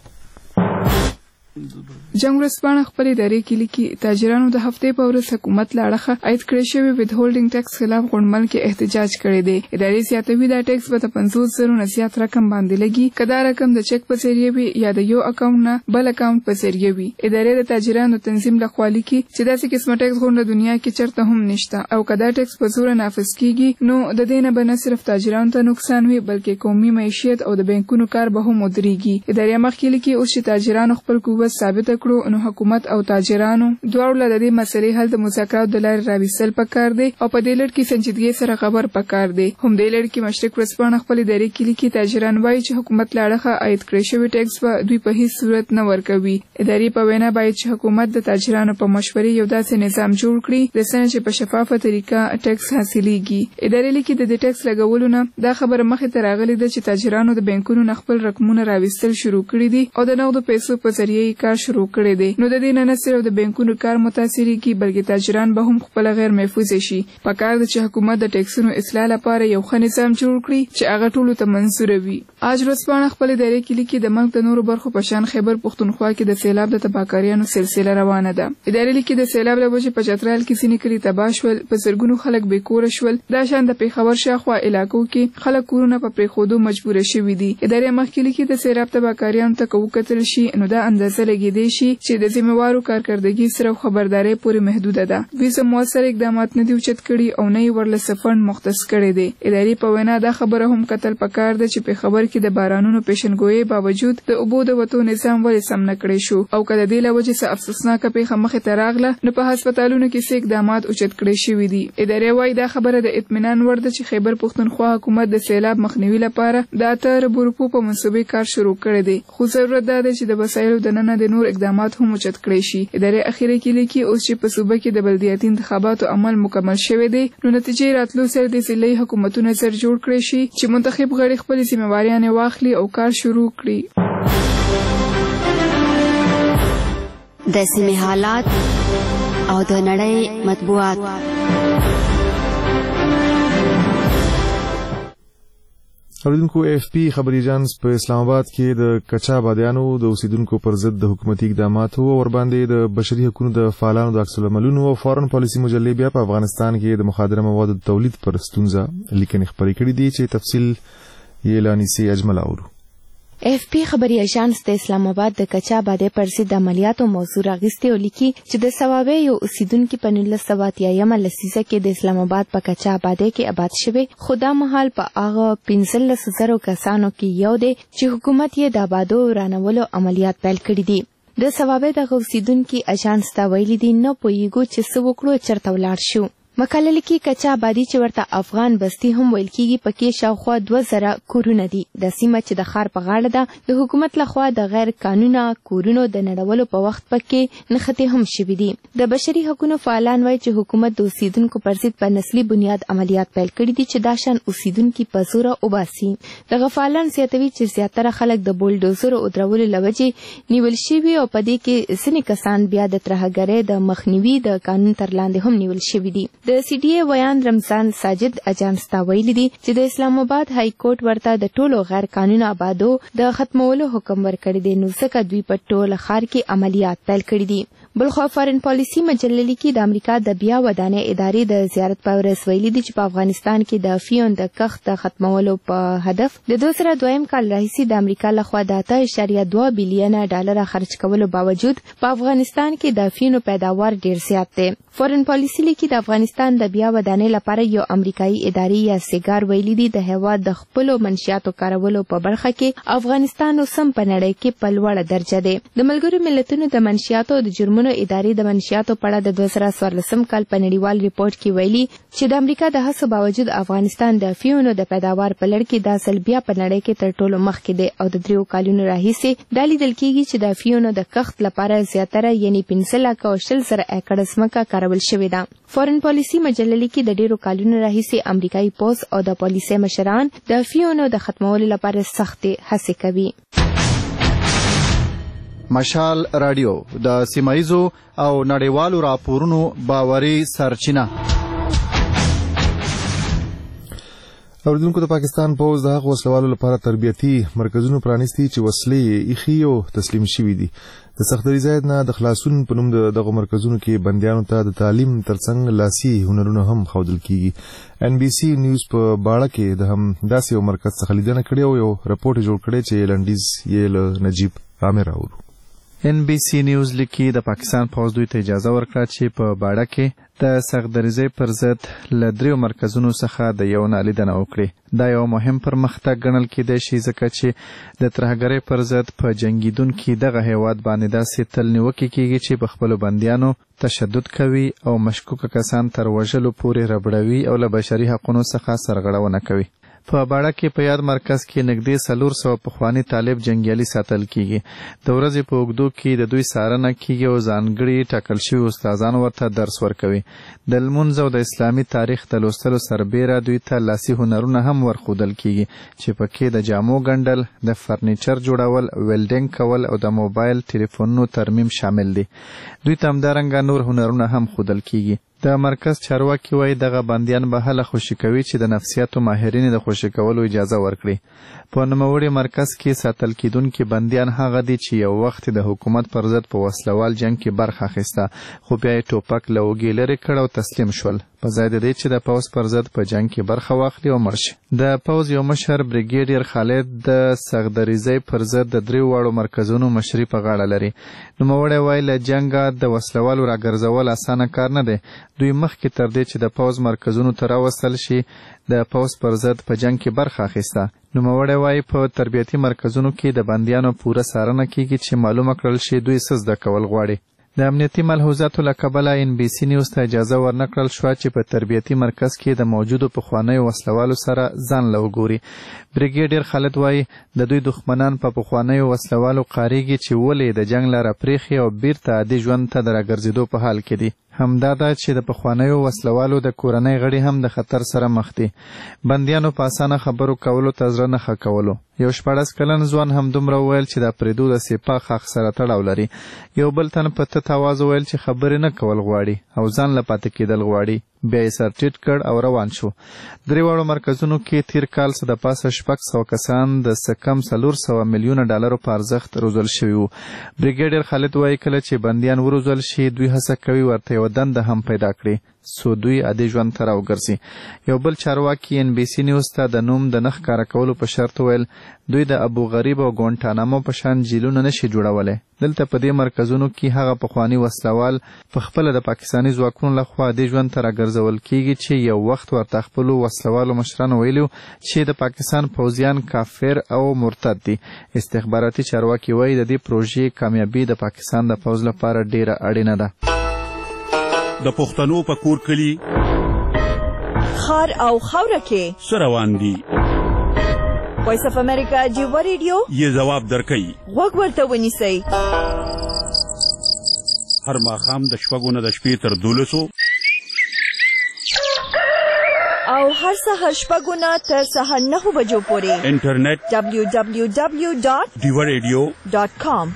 جنگ ورځپاڼه خپل ادارې کې لیکي تاجرانو د هفتې په ورځ حکومت له اړخه عاید کړی شوی وید هولډینګ ټیکس خلاف غونډمل کې احتجاج کړی دی. ادارې زیاتوي دا ټیکس به 50,000 نه زیات رقم باندې لګي کدا رقم د چک په ذریعہ وي یا د یو اکاونټ نه بل اکاونټ په ذریعہ وي. ادارې د تاجرانو تنظیم لخوا لیکي چې داسې قسمه ټیکس غونډه دنیا کې چرته هم نشته او کدا ټیکس په زور نافذ کیږي نو د دې نه به نه صرف تاجرانو ته نقصان وي بلکې قومي معیشت او د بانکونو کار به هم ودرېږي. ادارې مخکې لیکي اوس چې تاجرانو خپل قوت ثابت کړو نو حکومت او تاجرانو دواړو له دې مسلې حل د مذاکراتو د لارې راوستل پکار دی او په دې لړ کې سنجیدګۍ سره خبر پکار دی. هم دې لړ کې مشرق ورځپاڼه خپل ادارې کې لیکي تاجران وایي چې حکومت له اړخه عاید کړی شوی ټیکس به دوی په هیڅ صورت نه ورکوي. ادارې په وینا باید چې حکومت د تاجرانو په مشورې یو داسې نظام جوړ کړي د څنګه چې په شفافه طریقه ټیکس حاصلېږي. ادارې لیکي د دې ټیکس لګولو نه دا خبره مخې ته راغلې ده چې تاجرانو د بانکونو نه خپل رقمونه راوستل شروع کړي دي او د نغدو پیسو په ذریعه کار شروع کړي دي. نو د دې نه صرف د بانکونو کار متاثر کی بلکې تاجران به هم خپل غیر محفوظ شي. پکار د چې حکومت د ټیکسونو اصلاح لپاره یو ښه نظام جوړ کړي چې هغه ټولو ته منظور وي. اج ورځپاڼه خپل ادارې کې لیکي د ملک د نورو برخو په شان خیبر پختونخوا کې د سیلاب د تباکاریانو سلسله روانه ده. ادارې لیکي د سیلاب له وجې په چترال کې ځینې کلي تباه شول په زرګونو خلک بې کوره شول. دا شان د پیښور شاوخوا علاقو کې خلک کورونه په پرېښودو مجبور شوي دي. ادارې مخکې لیکي د سیلاب تباکاریانو ته که وکتل شي نو دا اندازه لګېدی شي چې د ذمهوارو کارکردګي صرف خبرداري پورې محدوده ده. دوی سم موثر اقدامات نه دي اوچت کړي او نه یې ورله سفند مختص کړی دی. ادارې په وینا دا خبره هم کتل پکار ده چې په خبر کې د بارانونو پیشنګویي باوجود د اوبو د وتو نظام ولې سم نه کړی شو او کله دې له وجې څه افسوسناکه پیښه مخې ته راغله نو په هسپتالونو کې څه اقدامات اوچت کړی شوي دي. ادارې وایي دا خبره د اطمینان وړ ده چې خیبر پختونخوا حکومت د سیلاب مخنیوي لپاره د 8 اربو روپو په منصوبې کار شروع کړی دی. خو ضرورت دا دی چې د وسایلو دننه نه د نور اقدامات هم اوچت کړي شي. ادارې اخیری کې لیکي اوس چې په صوبه کې د بلدیاتي انتخاباتو عمل مکمل شوی دی نو نتیجې راتلو سره د ضلعي حکومتونو سره جوړ کړي شي چې منتخب غړي خپل ذمہواریاں واخلي او کار شروع کړي. د سیمې حالات او د نړۍ مطبوعات. اوریدونکو AFP خبري اژانس په اسلام آباد کې د کچا بادیانو د اوسیدونکو پر ضد د حکومتي اقداماتو ور باندې د بشري حقوقو د فعالانو د عکس العملونو او فارن پالیسي مجلې بیا په افغانستان کې د مخدره موادو تولید پر ستونزه لیکنې خبرې کړې دي چې تفصیل یې لانیسي اجمل اورو. AFP خبري اژانس د اسلام آباد د کچا بادې پر ضد عملیاتو موضوع راغستې او لیکي چې د ثوابه یو اوسیدونکو په 1983 لسیزه کې د اسلام آباد په کچا بادې کې آباد شوی خدا محال په هغه 15,000 کسانو کې یو دی چې حکومت یې د آبادو رانولو عملیات پیل کړي دي. د ثوابه د اوسیدونکو اژانس ته ویلي دي نه پوهیږو چې څه وکړو چرته ولاړ شو. مقاله لیکي کچا آبادی چې ورته افغان بستی هم ویل کیږي پکې شاوخوا 2000 کورونه دي. د سیمه چې د ښار په غاړه ده د حکومت لخوا د غیر قانوني کورونو د نړولو په وخت پکې نښتې هم شوي دي. د بشري حقوقو فعالان وایي چې حکومت د اوسیدونکو پر ضد په نسلي بنیاد عملیات پیل کړي دي چې دا شان اوسیدونکو په زور وباسي. د غفالان زیاتوي چې زیاتره خلک د بولډوزر او درولو لوجې نیول شوي او په دې کې ځینې کسان بیا د ترهګرۍ د مخنیوي د قانون تر لاندې هم نیول شوي دي. د CDA ویان رمضان ساجد اجانس ته ویلي دي چې د اسلام آباد های کورټ ورته د ټولو غیر قانوني آبادو د ختمولو حکم ورکړی دی نو ځکه دوی په ټول ښار کې عملیات پیل کړي دي. بلخوا فارن پالیسی مجلې لیکي د امریکا د بیا ودانې ادارې د زیارت په ورځ ویلي دي چې په افغانستان کې د افیون د کښت ختمولو په هدف د 2002 کال راهیسې د امریکا لخوا د 8.2 بلین ډالر خرج کولو باوجود په افغانستان کې د افیونو پیداوار ډیر زیات دی. فارن پالیسی لیکي د افغانستان د بیا ودانې لپاره یو امریکایي ادارې یا سیګار ویلي دي د هیواد د خپل منشیاتو کارولو په برخه کې افغانستان اوسم په نړۍ کې په لوړه درجه دی. د ملګرو ملتونو د منشیاتو د جرمونو ادارې د منشیاتو په اړه د 2014 کال په نړیوال ریپورت کې ویلي چې د امریکا د هڅو باوجود افغانستان د افیونو د پیداوار په لړ کې د اصل بیا په نړۍ کې تر ټولو مخکې دی او د 3 کالونو راهیسې دا لیدل کېږي چې د افیونو د کښت لپاره زیاتره یعنی 15,000 ایکړ ځمکه کارول شوې ده. فارن پالیسی مجلې لیکي د ډیرو کالونو راهیسې امریکایي پوځ او د پالیسي مشران د افیونو د ختمولو لپاره سختې هڅې کوي. مشال رادیو د سیمایزو او نړیوالو راپورونو باوري سرچینه. اوریدونکو د پاکستان پوز د هغو وسلوالو لپاره تربیتي مرکزونو پرانیستي چې وسلې ایښي او تسلیم شوي دي. د صخدري زاید نه د خلاصون په نوم دغه مرکزونو کې بندیانو ته د تعلیم ترڅنګ لاسي هنرونه هم ښودل کیږي. NBC نیوز په باړه کې د هم داسې یو مرکز څخه لیدنه کړې او یو رپورټ جوړ کړی چې لنډیز یې له نجیب عامر اورو. NBC نیوز لیکي د پاکستان پوز دوی ته اجازه ورکړه چې په باړه کې د صخدریزۍ پر ضد له 3 مرکزونو څخه د یو نه لیدنه وکړي. دا یو مهم پرمختګ ګڼل کېدای شي ځکه چې د ترهګرۍ پر ضد په جنګیدونکي دغه هیواد باندې داسې تل نیوکې کېږي چې په خپلو بندیانو تشدد کوي او مشکوکه کسان تر وژلو پورې ربړوي او له بشري حقونو څخه سرغړونه کوي. په باړه کې په یاد مرکز کې نږدې 400 پخواني طالب جنگیالي ساتل کیږي. د ورځې په اوږدو کې د دوی څارنه کیږي او ځانګړي ټاکل شوي استادان ورته درس ورکوي. د لمونځ او د اسلامي تاریخ د لوستلو سربیره دوی ته لاسي هنرونه هم ورښودل کیږي چې پکې د جامو ګنډل، د فرنیچر جوړول، ویلډینګ کول او د موبایل ټلیفونونو ترمیم شامل دي. دوی ته همدارنګه نور هنرونه هم ښودل کیږي. د مرکز چارواکي وایي دغه بندیان به هله خوشي کوي چې د نفسیاتو ماهرین د خوشي کولو اجازه ورکړي. په نوموړي مرکز کې ساتل کېدونکي بندیان هغه دي چې یو وخت د حکومت پر ضد په وسلوال جنگ کې برخه اخیسته خو بیا یې ټوپک له اوږې لرې کړ او تسلیم شول په ځای د دې چې د پوځ پر ضد په جنگ کې برخه واخلي او مړ شي. د پوځ یو مشر بریګیډیر خالد د صخدریزۍ پر ضد د 3 واړو مرکزونو مشري په غاړه لري. نوموړی وایي له جنګه د وسلوالو راګرځول اسانه کار نه دی. دوی مخکې تر دې چې د پوځ مرکزونو ته راوستل شي د پوځ پر ضد په جنگ کې برخه اخیسته. نوموړی وایي په تربیتي مرکزونو کې د بندیانو پوره څارنه کیږي چې معلومه کړل شي دوی څه زده کول غواړي. د امنیتي ملحوظاتو له کبله ان بي سي نیوز ته اجازه ورنکړل شوه چې په تربیتي مرکز کې د موجودو پخوانیو وسلوالو سره ځان له وګوري. بریګیډیر خالد وایي د دوی دښمنان په پخوانیو وسلوالو قاریږي چې ولې د جنګ لاره پریښي او بیرته عادي ژوند ته د راګرځېدو په حال کې دي. همدا ده چې د پخوانیو وسلوالو د کورنۍ غړي هم د خطر سره مخ دي. بندیانو په اسانه خبرو کولو ته زړه نه ښه کولو. یو 14 کلن ځوان هم دومره وویل چې د پریدو د سپاه خاخ سره تړاو لري. یو بل تن په تت اواز وویل چې خبرې نه کول غواړي او ځان له پاتې کېدل غواړي. بیا یې سر ټیټ کړ او روان شو. درېواړو مرکزونو کې تیر کال څه د پاسه 600 کسان د څه کم 400 میلیونه ډالرو په ارزښت روزل شوي وو. بریګیډیر خالد وایي کله چې بندیان وروزل شي دوی هڅه کوي ورته یوه دنده هم پیدا کړي څو دوی عادي ژوند ته راوګرځي. یو بل چارواکي ان بي سي نیوز ته د نوم د نه ښکاره کولو په شرط وویل دوی د ابو غریب او ګوانټانامو په شان جیلونه نشي جوړولی. دلته په دې مرکزونو کې هغه پخواني وسلوال په خپله د پاکستاني ځواکونو لخوا عادي ژوند ته راګرځول کیږي چې یو وخت ورته خپلو وسلوالو مشرانو ویلي چې د پاکستان پوځیان کافر او مرتد دي. استخباراتي چارواکي وایي د دې پروژې کامیابي د پاکستان د پوځ لپاره ډیره اړینه ده. د پښتنو په کور کلی خار او خاوره کې څه روان دي. وایس اف امریکا جیوا ریډیو یې ځواب درکوي. غوږ ورته ونیسئ. هر ماښام د 6 نه د شپې تر 12 او هر سهار 6 نه تر سهار 9 بجو پورې انټرنیټ www.diwaradio.com.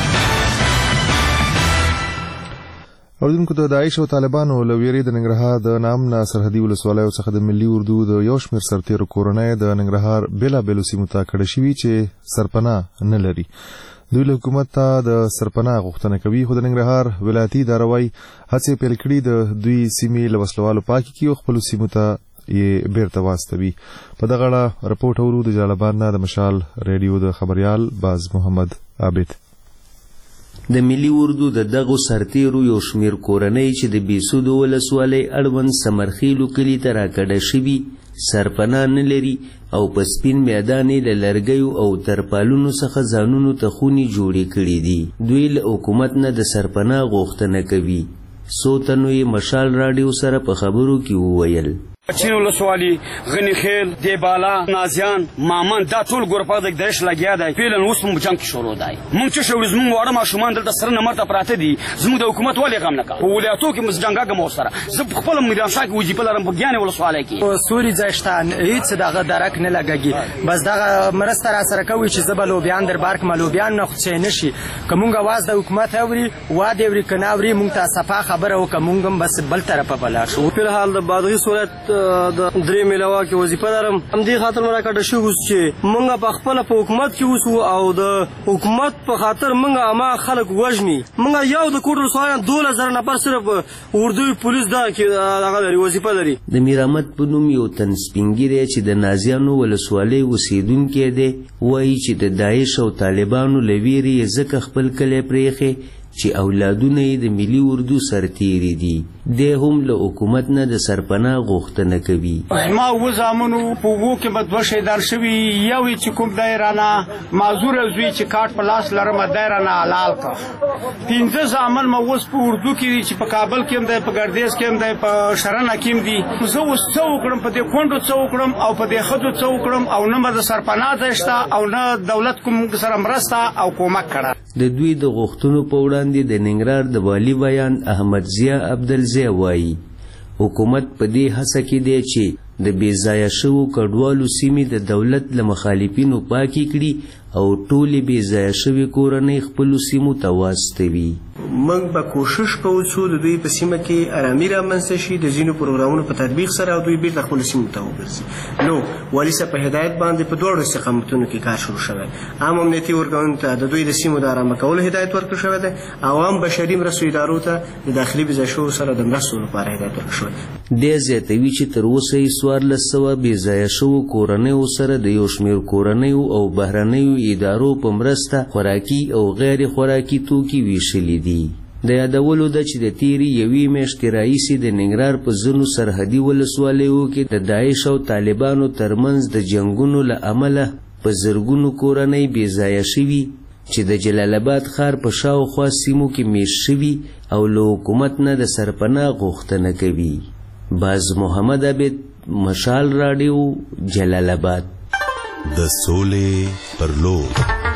اوریدونکو ته د عایش او طالبانو له ویرې د ننګرهار د نامنا سرحدي ولسوالیو څخه د ملي اردو د یو شمېر سرتیرو کورنۍ د ننګرهار بېلابېلو سیمو ته کډه شوي چې سرپناه نه لري. دوی له حکومت ته د سرپناه غوښتنه کوي خو د ننګرهار ولایتي اداره وایي هڅې پیل کړي د دوی سیمې له وسلوالو پاکې کړي او خپلو سیمو ته یې بیرته واستوي. په دغه اړه رپورټ اورو د جلال آباد نه د مشال ریډیو د خبریال باز محمد عابد. د ملي اردو د دغو سرتیرو یو شمیر کورنۍ چې د بیسودو ولسوالۍ اړوند سمرخیلو کلي ته راکډه شوي سرپناه نه لري او په سپین میدان یې له لرګیو او ترپالونو څخه ځانونو ته خونې جوړې کړي دي. دوی له حکومت نه د سرپناه غوښتنه کوي. څو تنو یې مشال راډیو سره په خبرو کې وویل. چین ولسوالي غنی خیل دیبالا نازیان مامان دا ټول ګروپه د دش لګیا دی. پیلن اوس په جنگ کې شروع دی. مونږ چې شو زموږ وړه ماشومان دلته سره نمرته پراته دي. زموږ د حکومت ولې غم نه کوي. په ولایتو کې مز جنگا ګمو سره زه خپل میدان شاک وظیفه لرم په ګیانې ولسوالۍ کې. سوري ځایشتان هیڅ دغه درک نه لګږي. بس دغه مرسته را سره کوي چې زبل لوبیان در بارک ملوبیان نه خو نشي. کومه واز د حکومت اوري وا دی وري کناوري مونږ ته صفه خبره وکمونږ بس بل طرفه بلا شو. په حال د بادغي صورت د درې ملوا کې وظیفه لرم. همدې خاطر مړه کډه شو چې مونږ په خپل په حکومت کې وسو او د حکومت په خاطر مونږه ما خلک وژني. مونږ یو د کوټ رسوایان 2000 نفر صرف اردو پولیس دا کې هغه لري وظیفه لري. د میرامت په نوم یو تن سپینګیری چې د نازیانو ولسوالۍ اوسیدونکی دی وایي چې د داعش او طالبانو له ویرې ځکه خپل کلی پرېښی چې اولادونه یې د ملي اردو سرتیري دي. دی هم له حکومت نه د سرپناه غوښتنه کوي. ما اووه زامنو په اووه کې به 2 شهیدان شوي. یو یې چې کوم دی رانه معذوره زوی چې کاټ په لاس لرم دی رانه حلال کړ. 15 زامن ما اوس په اردو کې دي چې په کابل کې هم دی په ګردیز کې هم دی په شرنه کې هم دي. زه اوس څه وکړم په دې کونډو څه وکړم او په دې ښځو څه وکړم او نه به د سرپناه ځای شته او نه دولت کوم سره مرسته او کومک کړه. د دوی د غوښتنو په وړاندې د ننګرهار د والي بیان احمد ضیا عبدالضیا وایي حکومت په دې هڅه کې دی چې د بې ځایه شوو کډوالو سیمې د دولت له مخالفینو پاکې کړي او ټولې بې ځایه شوې کورنۍ خپلو سیمو ته واستوي. موږ به کوشش کوو چې د دوی په سیمه کې ارامي رامنځته شي د ځینو پروګرامونو په تطبیق سره او دوی بیرته خپلو سیمو ته وګرځي. نو والي صاحب په هدایت باندې په دواړو استقامتونو کې کار شروع شوی. عام امنیتي ارګانونو ته د دوی د سیمو د ارامه کولو هدایت ورکړل شوی دی. عوام بشري مرستو ادارو ته د داخلي بې ځایه شوو سره د مرستو لپاره هدایت ورکړل شوی. دې زیاتوي چې تر اوسه یې 1400 بې ځایه شوو کورنیو سره د یو شمېر کورنیو او بهرنیو ادارو په مرسته خوراکي او غیر خوراکي توکي ویشلي دي. د یادولو ده چې د تیرې یوې میاشتې راهیسې د ننګرهار په ځینو سرحدي ولسوالیو کې د داعش او طالبانو ترمنځ د جنګونو له امله په زرګونو کورنۍ بې ځایه شوي چې د جلال آباد ښار په شاوخوا سیمو کې میشت شوي او له حکومت نه د سرپناه غوښتنه کوي. باز محمد عابد، مشال راډیو، جلال آباد. د سولې پر لور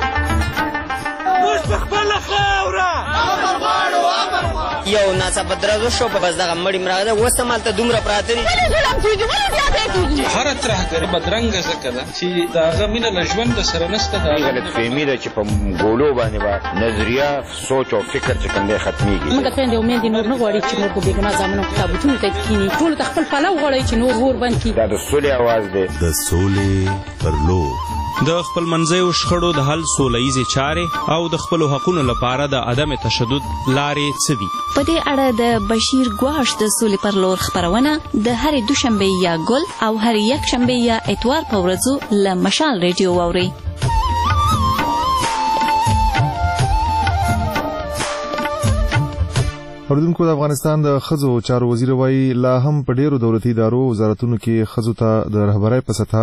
یو ناڅاپه درزو شو په بس دغه مړی مراغه اوس هم هلته دومره پراته دي. هره ترهګري بدرنګه ځکه ده چې د هغه مینه له ژونده سره نشته. غلطفهمي ده چې په ګولو باندې به نظریه سوچ او فکر چې کوم دی ختمیږي. موږ خویندې او میندې نور نه غواړي چې موږ په بېګناه زامنو تابوتونو ته کښېني. ټولو ته خپل پلو غواړئ چې نور اور بند کړي. دا د سولې اواز دی. د سولې پر لور د خپلمنځیو شخړو د حل سوله-ییزې چارې او د خپلو حقونو لپاره د عدم تشدد لارې څه دي؟ په دې اړه د بشیر ګواش د سولې پر لور خپرونه د هرې دوشنبې یا ګل او هرې یکشنبې یا اتوار په ورځو له مشال ریډیو واورئ. اوریدونکو، د افغانستان د ښځو چارو وزیر وایي لا هم په ډیرو دولتي ادارو وزارتونو کې ښځو ته د رهبرۍ په سطحه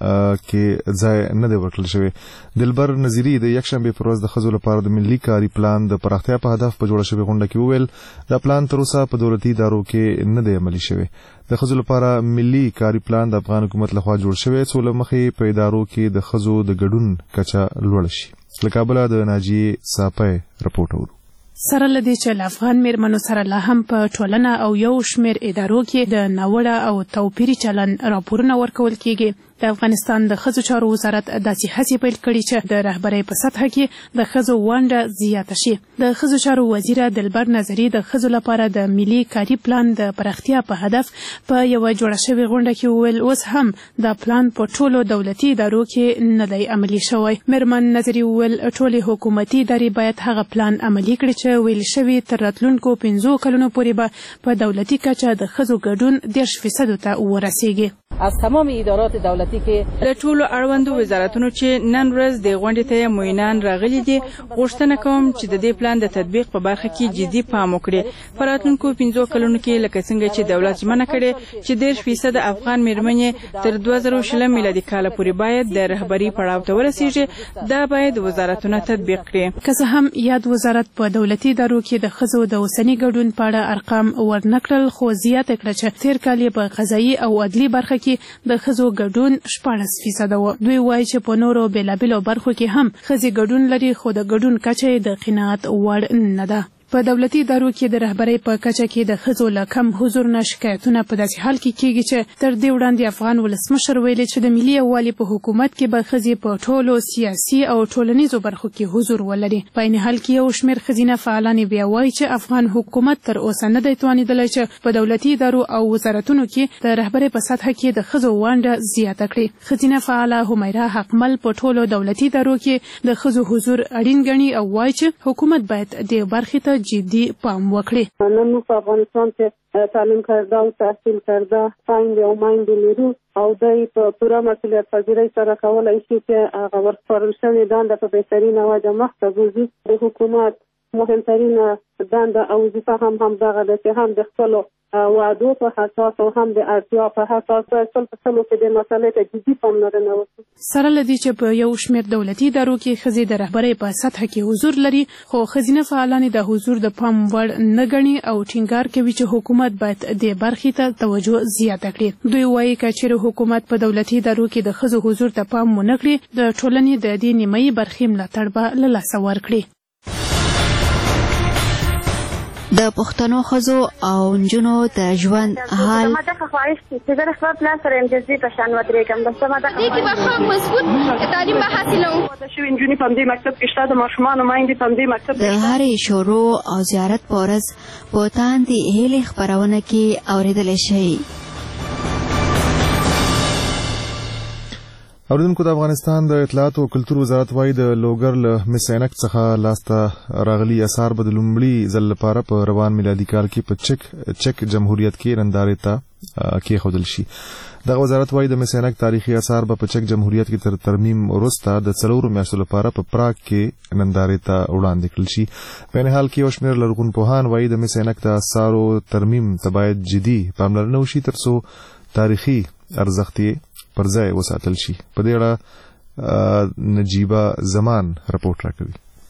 کې ځای نه دی ورکړل شوی. دلبر نظیري د یکشنبې پر ورځ د ښځو لپاره د ملي کاري پلان د پراختیا په هدف په جوړه شوې غونډه کې وویل دا پلان تر اوسه په دولتي ادارو کې نه دی عملي شوی. د ښځو لپاره ملي کاري پلان د افغان حکومت لخوا جوړ شوی څو له مخې په ادارو کې د ښځو د ګډون کچه لوړه شي. له کابله د ناجیې ساپی رپورټ اورو. سره لدې چې له افغان میرمنو سره لا هم په ټولنه او یو شمېر ادارو کې د ناوړه او توپیري چلن راپورونه ورکول کیږي. د افغانستان د ښځو چارو وزارت داسې هڅې پیل کړي چې د رهبرۍ په سطحه کې د ښځو ونډه زیاته شي. د ښځو چارو وزیره دلبر نظري د ښځو لپاره د ملي کاري پلان د پراختیا په هدف په یوه جوړه شوې غونډه کې وویل اوس هم دا پلان په ټولو دولتي ادارو کې نه دی عملي شوی. میرمن نظري وویل ټولې حکومتي ادارې باید هغه پلان عملي کړي چې ویل شوي تر راتلونکو 5 کلونو پورې به په دولتي کچه د ښځو ګډون 10% ته ورسیږي. از تمام ادارات دولتي کې له ټولو اړوندو وزارتونو چې نن ورځ د غونډې ته معینان راغلي دي غوښتنه کوم چې د دې پلان د تطبیق په برخه کې جدي پام وکړي. په راتلونکو 5 کلونو کې لکه څنګه چې دولت ژمنه کړې چې 10% افغان میرمنې تر 2020 میلادي کال پورې باید د رهبري پړاو ته ورسیږي دا باید وزارتونه تطبیق کړي. که څه هم یاد وزارت په دولتي ادارو کې د ښځو د اوسني ګډون په اړه ارقام ورنکړل خو زیاته کړه چې تیر کال په قضایي او عدلي برخه کې د ښځو ګډون 14% و. دوی وایي چې په نورو بیلابیلو برخو کې هم ښځې ګډون لري خو د ګډون کچه د قناعت وړ نه ده. په دولتي ادارو کې د رهبرۍ په کچه کې د ښځو له کم حضور نه شکایتونه په داسې حال کې کیږي چې تر دې وړاندې افغان ولسمشر ویلي چې د ملي یووالي په حکومت کې به ښځې په ټولو سیاسي او ټولنیزو برخو کې حضور ولري. په عین حال کې یو شمېر ښځینه فعالان بیا وایي چې افغان حکومت تر اوسه نه دی توانېدلی چې په دولتي ادارو او وزارتونو کې د رهبرۍ په سطحه کې د ښځو ونډه زیاته کړي. ښځینه فعاله همیرا حقمل په ټولو دولتي ادارو کې د ښځو حضور اړین ګڼي او وایي چې حکومت باید دې برخې ته جدي پام وکړي. نن په افغانستان کې تعلیم کرده او تحصیل کرده خویندې او میندې لرو او دوی په پوره مسؤلیت پذیرۍ سره کولی شي چې هغه ورسپارل شوې دنده په بهترینه وجه مخته بوځي. د حکومت مهمترینه دنده او وظیفه هم دغه ده چې هم د خپلو وعدو په اساس او هم د اړتیا په اساس ټول په سمو کې د مسلې ته جدي پاملرنه وکړي. سره له دې چې په یو شمېر دولتي ادارو کې ښځې د رهبرۍ په سطحه کې حضور لري خو ښځینه فعالان د حضور د پام وړ نه ګڼي او ټینګار کوي چې حکومت باید دې برخې ته توجه زیاته کړي. دوی وایي که چیرې حکومت په دولتي ادارو کې د ښځو حضور ته پام ونه کړي د ټولنې د دې نیمایي برخې ملاتړ به له لاسه ورکړي. د پښتنو ښځو او نجونو د ژوند حال ما ته خواهش چې د خپل پلان سره امتیازي په شان ودرېږم بس ما ته دې کې به ښه مضبوط تعلیم به حاصلوم. د شوي نجونې په همدې مکتب کې شته د ماشومانو میندې په همدې مکتب د هرې شروع او زیارت په ورځ په تاندې هیلې خپرونه کې اورېدلی شئ. اوریدونکو، د افغانستان د اطلاعات او کلتور وزارت وايي د لوګر له مس عینک څخه لاسته راغلي اثار به د لومړي ځل لپاره په روان میلادي کال کې په چک جمهوریت کې نندارې ته کېښودل شي. دغه وزارت وايي د مس عینک تاریخي اثار به په چک جمهوریت کې تر ترمیم وروسته د 4 میاشتو لپاره په پراګ کې نندارې ته وړاندې کړل شي. په عین حال کې یو شمېر لرغونپوهان وايي د مس عینک د اثارو ترمیم ته باید جدي پاملرنه وشي ترڅو تاریخي ارزښت پر ځای وساتل شي. په دې اړه نجیبه زمان رپورټ راکوي.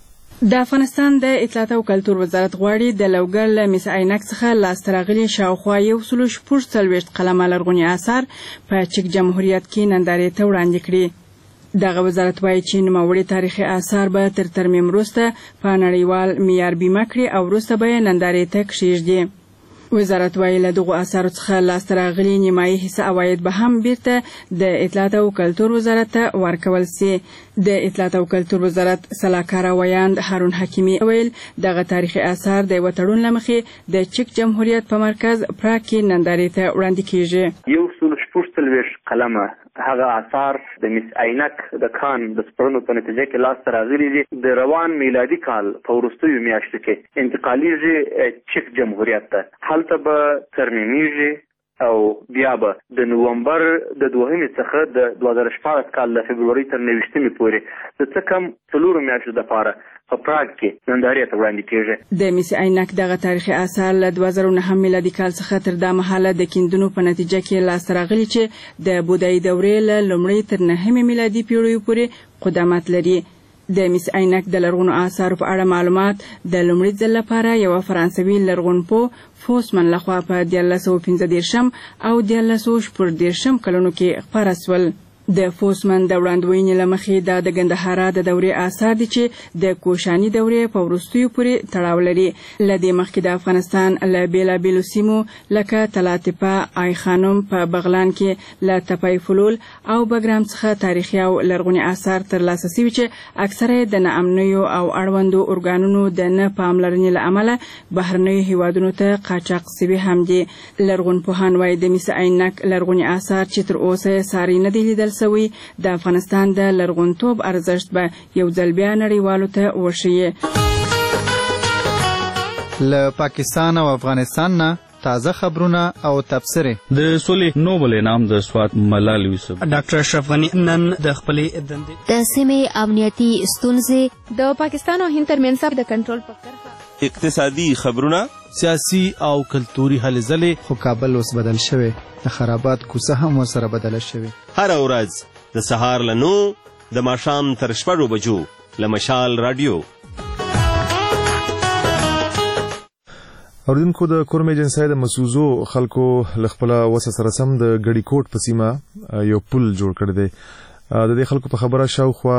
د افغانستان د اطلاعات او کلتور وزارت غواړي د لوګر له مس عینک څخه لاسته راغلي شاوخوا 140 قلمه لرغوني آثار په چک جمهوریت کې نندارې ته وړاندې کړي. دغه وزارت وایي چې نوموړي تاریخي آثار به تر ترمیم وروسته په نړیوال معیار بیمه کړي او وروسته به یې نندارې ته کښېږدي. وزارت وایي له دغو آثارو څخه لاسته راغلي نیمایي حصه عواید به هم بیرته د اطلاعات او کلتور وزارت ته ورکول سي. د اطلاعات او کلتور وزارت سلاکار ویاند هارون حکیمي ویل دغه تاریخي آثار د یو تړون له مخې د چک جمهوریت په مرکز پراګ کې نندارې ته وړاندې کیږي. 140 قلمه هغه آثار د مس عینک د کان د سپړنو په نتیجه کې لاسته راغلي دي. د روان میلادي کال په وروستیو میاشتو کې انتقالیږي چک جمهوریت ته. هلته به ترمیمیږي او بیا به د نومبر د 2 څخه د 2014 کال د فبروري تر 29 پورې د څه کم 4 میاشتو لپاره په پراګ کې نندارې ته وړاندې کیږي. د مس عینک دغه تاریخي آثار له 2009 میلادي کال څخه تر دا مهاله د کیندونو په نتیجه کې لاسته راغلي چې د بودایي دورې له لومړۍ تر 9 میلادي پیړیو پورې قدامت لري. د مس عینک د لرغونو آثارو په اړه معلومات د لومړي ځل لپاره یو فرانسوي لرغونپوه فوسمن لخوا په 1915 او 1914 کلونو کې خپاره سول. د فوسمن د وړاندوینې له مخې دا د ګندهارا د دورې آثار دي چې د کوشاني دورې په وروستیو پورې تړاو لري. له دې مخکې د افغانستان له بېلابېلو سیمو لکه تلاتپه، آی خانم په بغلان کې له تپای فلول او بګرام څخه تاریخي او لرغوني آثار ترلاسه شوي چې اکثره د ناامنیو او اړوندو ارګانونو د نه پاملرنې له امله بهرنیو هیوادونو ته قاچاق شوي هم دي. لرغونپوهان وایي د مس عینک لرغوني آثار چې تر اوسه ساری نه دي لیدل سوی د افغانستان د لرغونتوب ارزښت به یو ځل بیا نړیوالو ته وښیي. له پاکستان او افغانستان نه تازه خبرونه او تبصره. د سولې نوبل انعام د سوات ملال یوسف ډاکټر اشرف غنی نن د خپلې دندې د سیمې امنیتي ستونزې د پاکستان او هند ترمنځ د کنټرول په کرښه اقتصادي خبرونه سیاسي او کلتوري هلې ځلې. خو کابل اوس بدل شوی، د خرابات کوڅه هم ورسره بدله شوې. هر ورځ د سهار له 9 د ماښام تر 6 بجو له مشال رادیو. اوریدونکو د کورم ایجنسۍ د مسوزو خلکو له خپله وسه سره سم د ګډي کوټ په سیمه یو پل جوړ کړی دی. د دې خلکو په خبره شاوخوا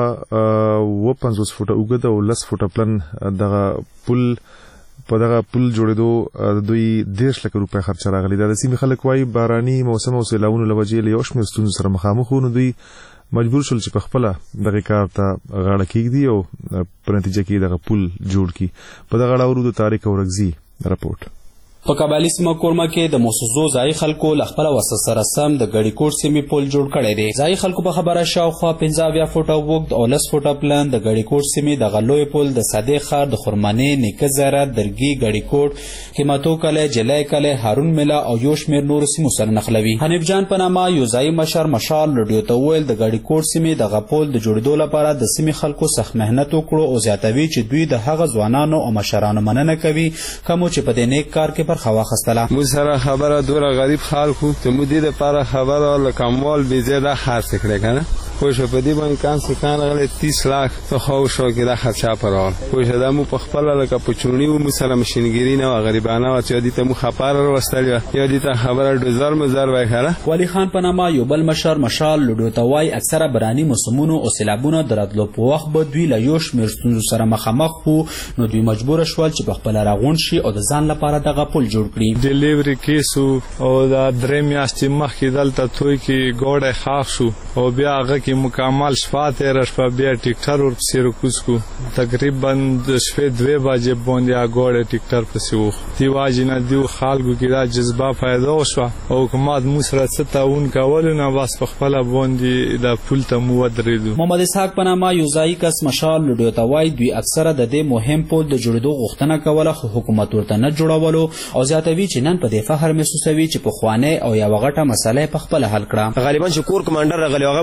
50 فوټه اوږد او 10 فوټه پلن دغه پل په دغه پل جوړېدو دوی 10 لک روپۍ خرچه راغلي. د سیمې خلک وایي باراني موسم او سیلاونو له وجې له یو شمېر ستونزو سره مخامخ وو، نو دوی مجبور شول چې په خپله دغې کار ته غاړه کېږدي او په نتیجه کې دغه پل جوړ کړي. په دغه اړه ورو د طارق اورکزي رپورټ. په قبایلي سیمه کورمه کې د موسسو ځایي خلکو له خپله وسه سره سم د ګډي کوټ سیمې پل جوړ کړی دی. ځایي خلکو په خبره شاوخوا 15 فوټه اوږد او 10 فوټه پلن د ګډي کوټ سیمې دغه لوی پل د صادق ښار د خرمنې، نیکه زیارت، درګي، ګډي کوټ، قیمتو کلی، جلی کلی، هارون میله او یو شمېر نورو سیمو سره نښلوي. حنیف جان په نامه یو ځایي مشر مشال رډیو ته وویل د ګډي کوټ سیمې دغه پل د جوړېدو لپاره د سیمې خلکو سخت محنت وکړو او زیاتوي چې دوی د هغه ځوانانو او مشرانو مننه کوي کومو چې په دې نیک کار کې برخه واخیستله. موږ سره خبره دوره غریب خلکو ته مو دې لپاره خبره لکه مال بې زیاده خرڅ کړی که نه پوه شو. په دې باندې کم څه کم راغلی 30 لاک ته خو شو کې دا خرچه په راغله. پوه شو دا مو په خپله لکه په چوڼي وو، موږ سره مشینګري نه وه، غریبانه وه چې یا دې ته مو خپاره راوستلې وه یا دې ته خبره ډوزر مزر وایي که نه. ولی خان په نامه یو بل مشر مشال لوډو ته وایي اکثره براني موسمونو او سیلابونو د راتلو په وخت به دوی له یو شمېر ستونزو سره مخامخ وو، نو دوی مجبوره شول چې په خپله راغونډ شي او د ځان لپاره دغه پل جوړ کړي. ډیلیوري کیسو او دا 3 میاشتې مخکې دلته توی کې ګوډی خاښ شو او بیا هغه کې مکمل شپه تېره شوه، بیا ټیکټر ورپسې رکوز کړو. تقریبا د شپې 2 بجې باندې هغه ګوډی ټیکټر پسې وخوت. دې وجې نه دیو خلکو کې دا جذبه پیدا وشوه او حکومت موږ سره څه تعاون کولو نه بس په خپله باندې دا پل ته مو ودرېدو. محمد اسحاق په نامه یو ځایي کس مشال لوډیو ته وایي دوی اکثره د دې مهم پل د جوړېدو غوښتنه کوله خو حکومت ورته نه جوړولو او زیاتوي چې نن په دې فخر محسوسوي چې پخوانۍ او یوه غټه مسله یې په خپله حل کړه. غالبا چې کور کمانډر راغلی هغه موږ دلته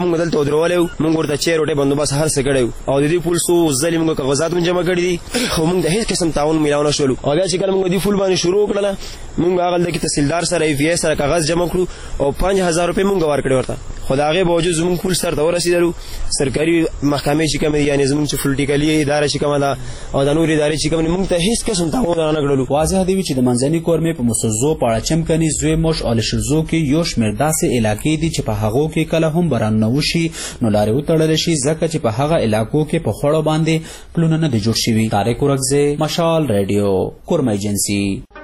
درولې موږ ورته چیر وټه بندوبست هر څه کړو او د دې پول سو ځلې موږ کاغذات هم جمع کړی دي خو موږ د هیڅ قسم تعاون ملاو نه شولو او بیا چې کله موږ د فول باندې شروع کړل موږ هغه د تحصیلدار سره ای وی اس سره کاغذ جمع کړو او 5000 روپے موږ ورکړی ورته خدای باوجود زموږ پول سره ته ورسېدلو سرکاري محکمې چې کوم یعنی زموږ چې پولیټیکلی اداره چې کوم ده او د نور ادارې چې کوم موږ ته هیڅ قسم تعاون نه کړلو. واضح دی چې د منځني کورمې په مسوزو پاړچم کني زوی موش او لشرزو کې یو شمېر داسې علاقې دي چې په هغو کې کله هم باران نه وشي نو لارې وتړل شي ځکه چې په هغه علاقو کې په خوړو باندې پلونه نه دي جوړ شوي. طارق ورکزی، مشال ریډیو، کورمه ایجنسي.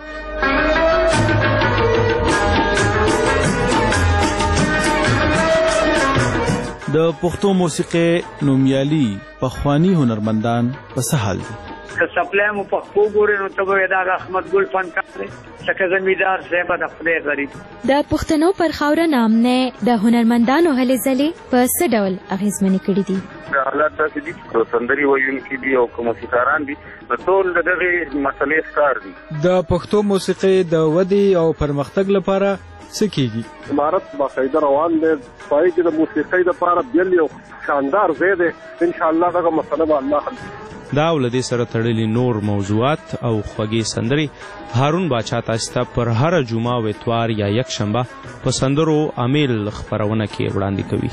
د پښتو موسیقي نومیالي پخوانی هنرمندان په څه حال دي؟ که سپلای مو پښتو ګورې نو ته به دا احمد ګل فنکار دی څنګه زمیدار صاحب د خدای غریب. د پښتنو پر خاوره نامنه د هنرمندانو هلې ځلې په څه ډول اغیزمنې کړې دي؟ حالات داسې دي چې سندري ویونکي دي او موسیقاران دي ټول دغه مسلې ښکار دي. د پښتو موسیقي د ودې او پرمختګ لپاره څه کیږي؟ امارت باقاعده روان دی پای کې د موسیقۍ لپاره بیل یو شاندار ځای دی ان شاء الله دغه مسله به الله حل دا ولدي سره تړلي نور موضوعات او خوږې سندري هارون باچا تاسو ته پر هر جمعه او اتوار یا یک شنبه په سندرو امیل خبرونه کې وړاندې کوي.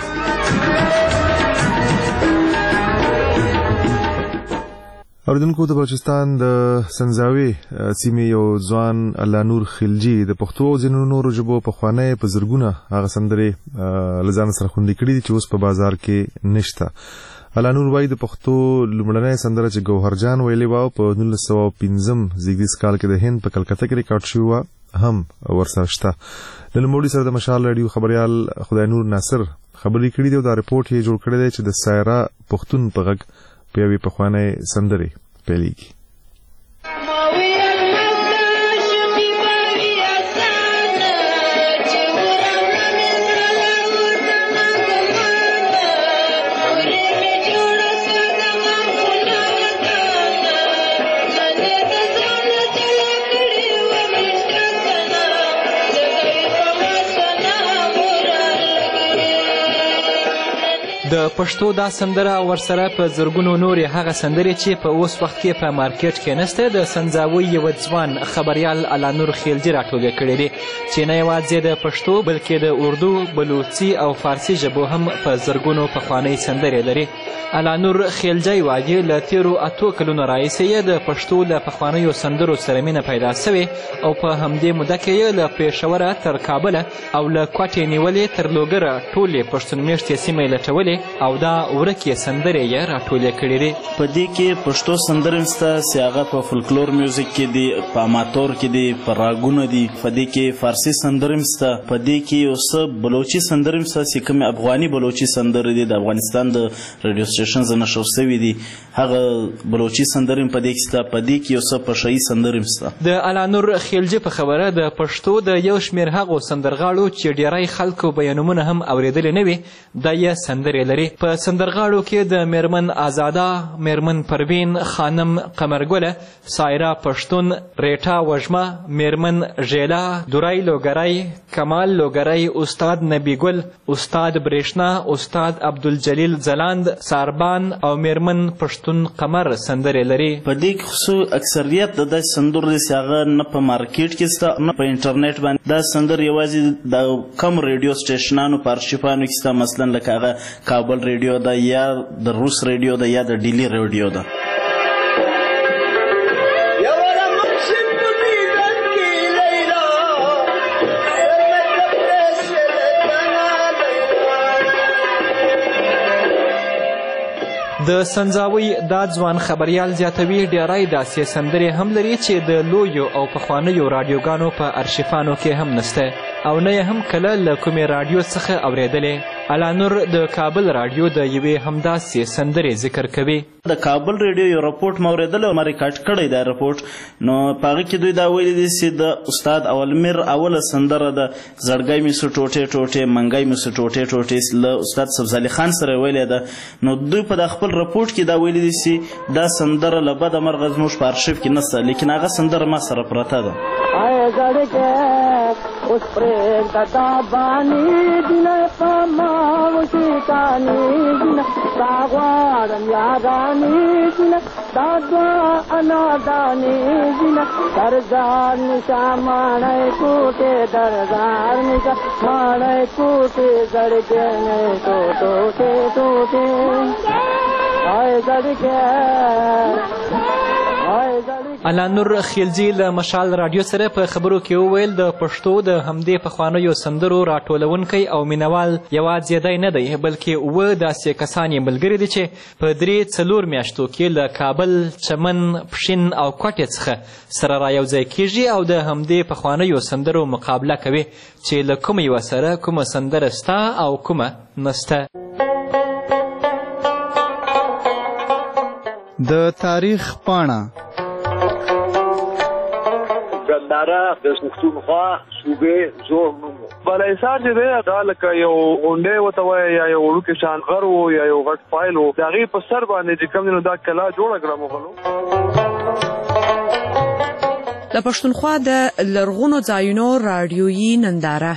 اوریدونکو د بلوچستان د سنځاوي سیمې یو ځوان الله نور خلجي د پښتو او ځینو نورو ژبو په خوانۍ په زرګونه هغه سندرې لزان سره خوندې کړي چې اوس په بازار کې نشته. الله نور وایي د پښتو لومړنۍ سندره چې ګوهر جان ویلې وه په 1915 زیږدیز کال کې د هند په کلکته کې ریکارډ شوې وه هم ورسره شته. له نوموړي سره د مشال راډیو خبریال خدای نور ناصر خبرې کړي دي او دا رپورټ یې جوړ کړی دی چې د سایرا پښتون په غږ په یوې پخوانۍ سندرې پیلېږي. د پښتو دا سندره ورسره په زرګونو نورې هغه سندرې چې په اوس وخت کې په مارکیټ کې نسته د سنځاوي یو ځوان خبریال الله نور خیلجي راټولې کړې دي چې نه یوازې د پښتو بلکې د اردو، بلوچي او فارسي ژبو هم په زرګونو پخوانۍ سندرې لري. الله نور خیلجی وایي له تیرو 8 کلونو راهیسې یې د پښتو له پخوانیو سندرو سره مینه پیدا سوې او په همدې موده کې یې له پېښوره تر کابله او له کوټې نیولې تر لوګره ټولې پښتون میشتې سیمې لټولې او دا ورکې سندرې یې راټولې کړې دي. په دې کې پښتو سندرې شته چې هغه په فولکلور میوزیک کې دي، په اماتور کې دي، په راګونو دي، په دې کې فارسي سندرې شته، په دې کې یو څه بلوچي سندرې شته چې کومې افغاني بلوچي سندرې دي د افغانستان د رادیو سټیشن نه نشر شوي دي هغه بلوچي سندرې په دې کې شته، په دې کې یو څه پښایي سندرې شته. د الله نور خیلجي په خبره د پښتو د یو شمېر هغو سندرغاړو چې ډیری خلکو به یې نومونه هم اورېدلي نه وي دا یې سندرې لري. په سندرغاړو کې د میرمن آزاده، میرمن پروین، خانم قمرګله، سایرا پښتون، ریټا وژمه، میرمن ژیلا، دورای لوګرای، کمال لوګرای، استاد نبی ګل، استاد بریښنا، استاد عبدالجلیل ځلاند، ساربان او میرمن پښتون قمر سندرې لري. په دې کې خو اکثریت د داسې سندرو دي چې هغه نه په مارکیټ کې شته نه په انټرنیټ باندې. دا سندرې یوازې د کم ریډیو سټیشنانو په ارشیفانو کې شته، مثلا لکه هغه کابل ریډیو ده یا د روس ریډیو ده یا د ډیلی ریډیو ده. د سنځاوي دا ځوان خبریال زیاتوي ډیری داسې سندرې هم لري چې د لویو او پخوانیو راډیوګانو په ارشیفانو کې هم نسته او نه یې هم کله له کومې راډیو څخه اورېدلې. الله نور د کابل راډیو د یوې همداسې سندرې ذکر کوي. د کابل ریډیو یو رپورټ ما اورېدلی او ما ریکارډ کړی دا رپورټ، نو په هغه کې دوی دا ویلي دي چې د استاد اولمیر اوله سندره د زړګی مې سو ټوټې ټوټې منګی مې سو ټوټې ټوټې له استاد سبزالي خان سره ویلې ده. نو دوی په خپل رپورټ کې دا ویلي دي چې دا سندره له بده مرغه زموږ په ارشیف کې نشته، لیکن هغه سندره ما سره پرته ده. اوس پرېږده دا باني دینه په ما اوس ټیکانی زینا دا غواړم یارانی زینا دا دوا انادانی زینا درزار نشا مانای کوټه درزار نشا مانای کوټه زړګې نه ټوټه ټوټه آی زړګې علانور خیلجی له مشال رادیو سره په خبرو کې وویل د پښتو د همدې پخوانیو سندرو راټولونکی او مینوال یوازې دی نه دی بلکې اووه داسې کسان یې ملګري دي چې په 3-4 میاشتو کې له کابل، چمن، پښین او کوټې څخه سره رایوځای کیږي او د همدې پخوانیو سندرو مقابله کوي چې له کومه یوه سره کومه سندره سته او کومه نسته. د تاریخ پاڼه ګنداره د پښتونخوا صوبې زوړ نوم بالاحصار چې دی دا لکه یو غونډۍ ورته وایي یا یو وړوکی شان غر و یا یو غټ فایل و د هغې په سر باندې چې کوم دی نو دا کلا جوړه کړه مغلو. د پښتونخوا د لرغونو ځایونو راډیویي ننداره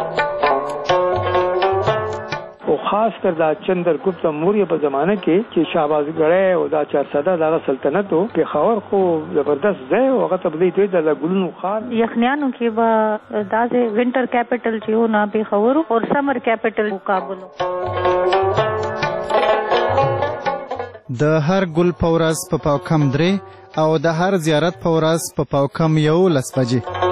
خاص کر دا چندرګپت موریه په زمانه کې چې شهبازګړی او دا 400 دغه سلطنت و پېښور خو زبردست ځای و هغه ته به دوی د ګلونو ښار یخنیانو کې به داسې ونټر کیپټل چې و نه پېښور او سمر کیپټل کابل. د هر ګل په ورځ په پاو کم 3 او د هر زیارت په ورځ په پاو کم 11 بجې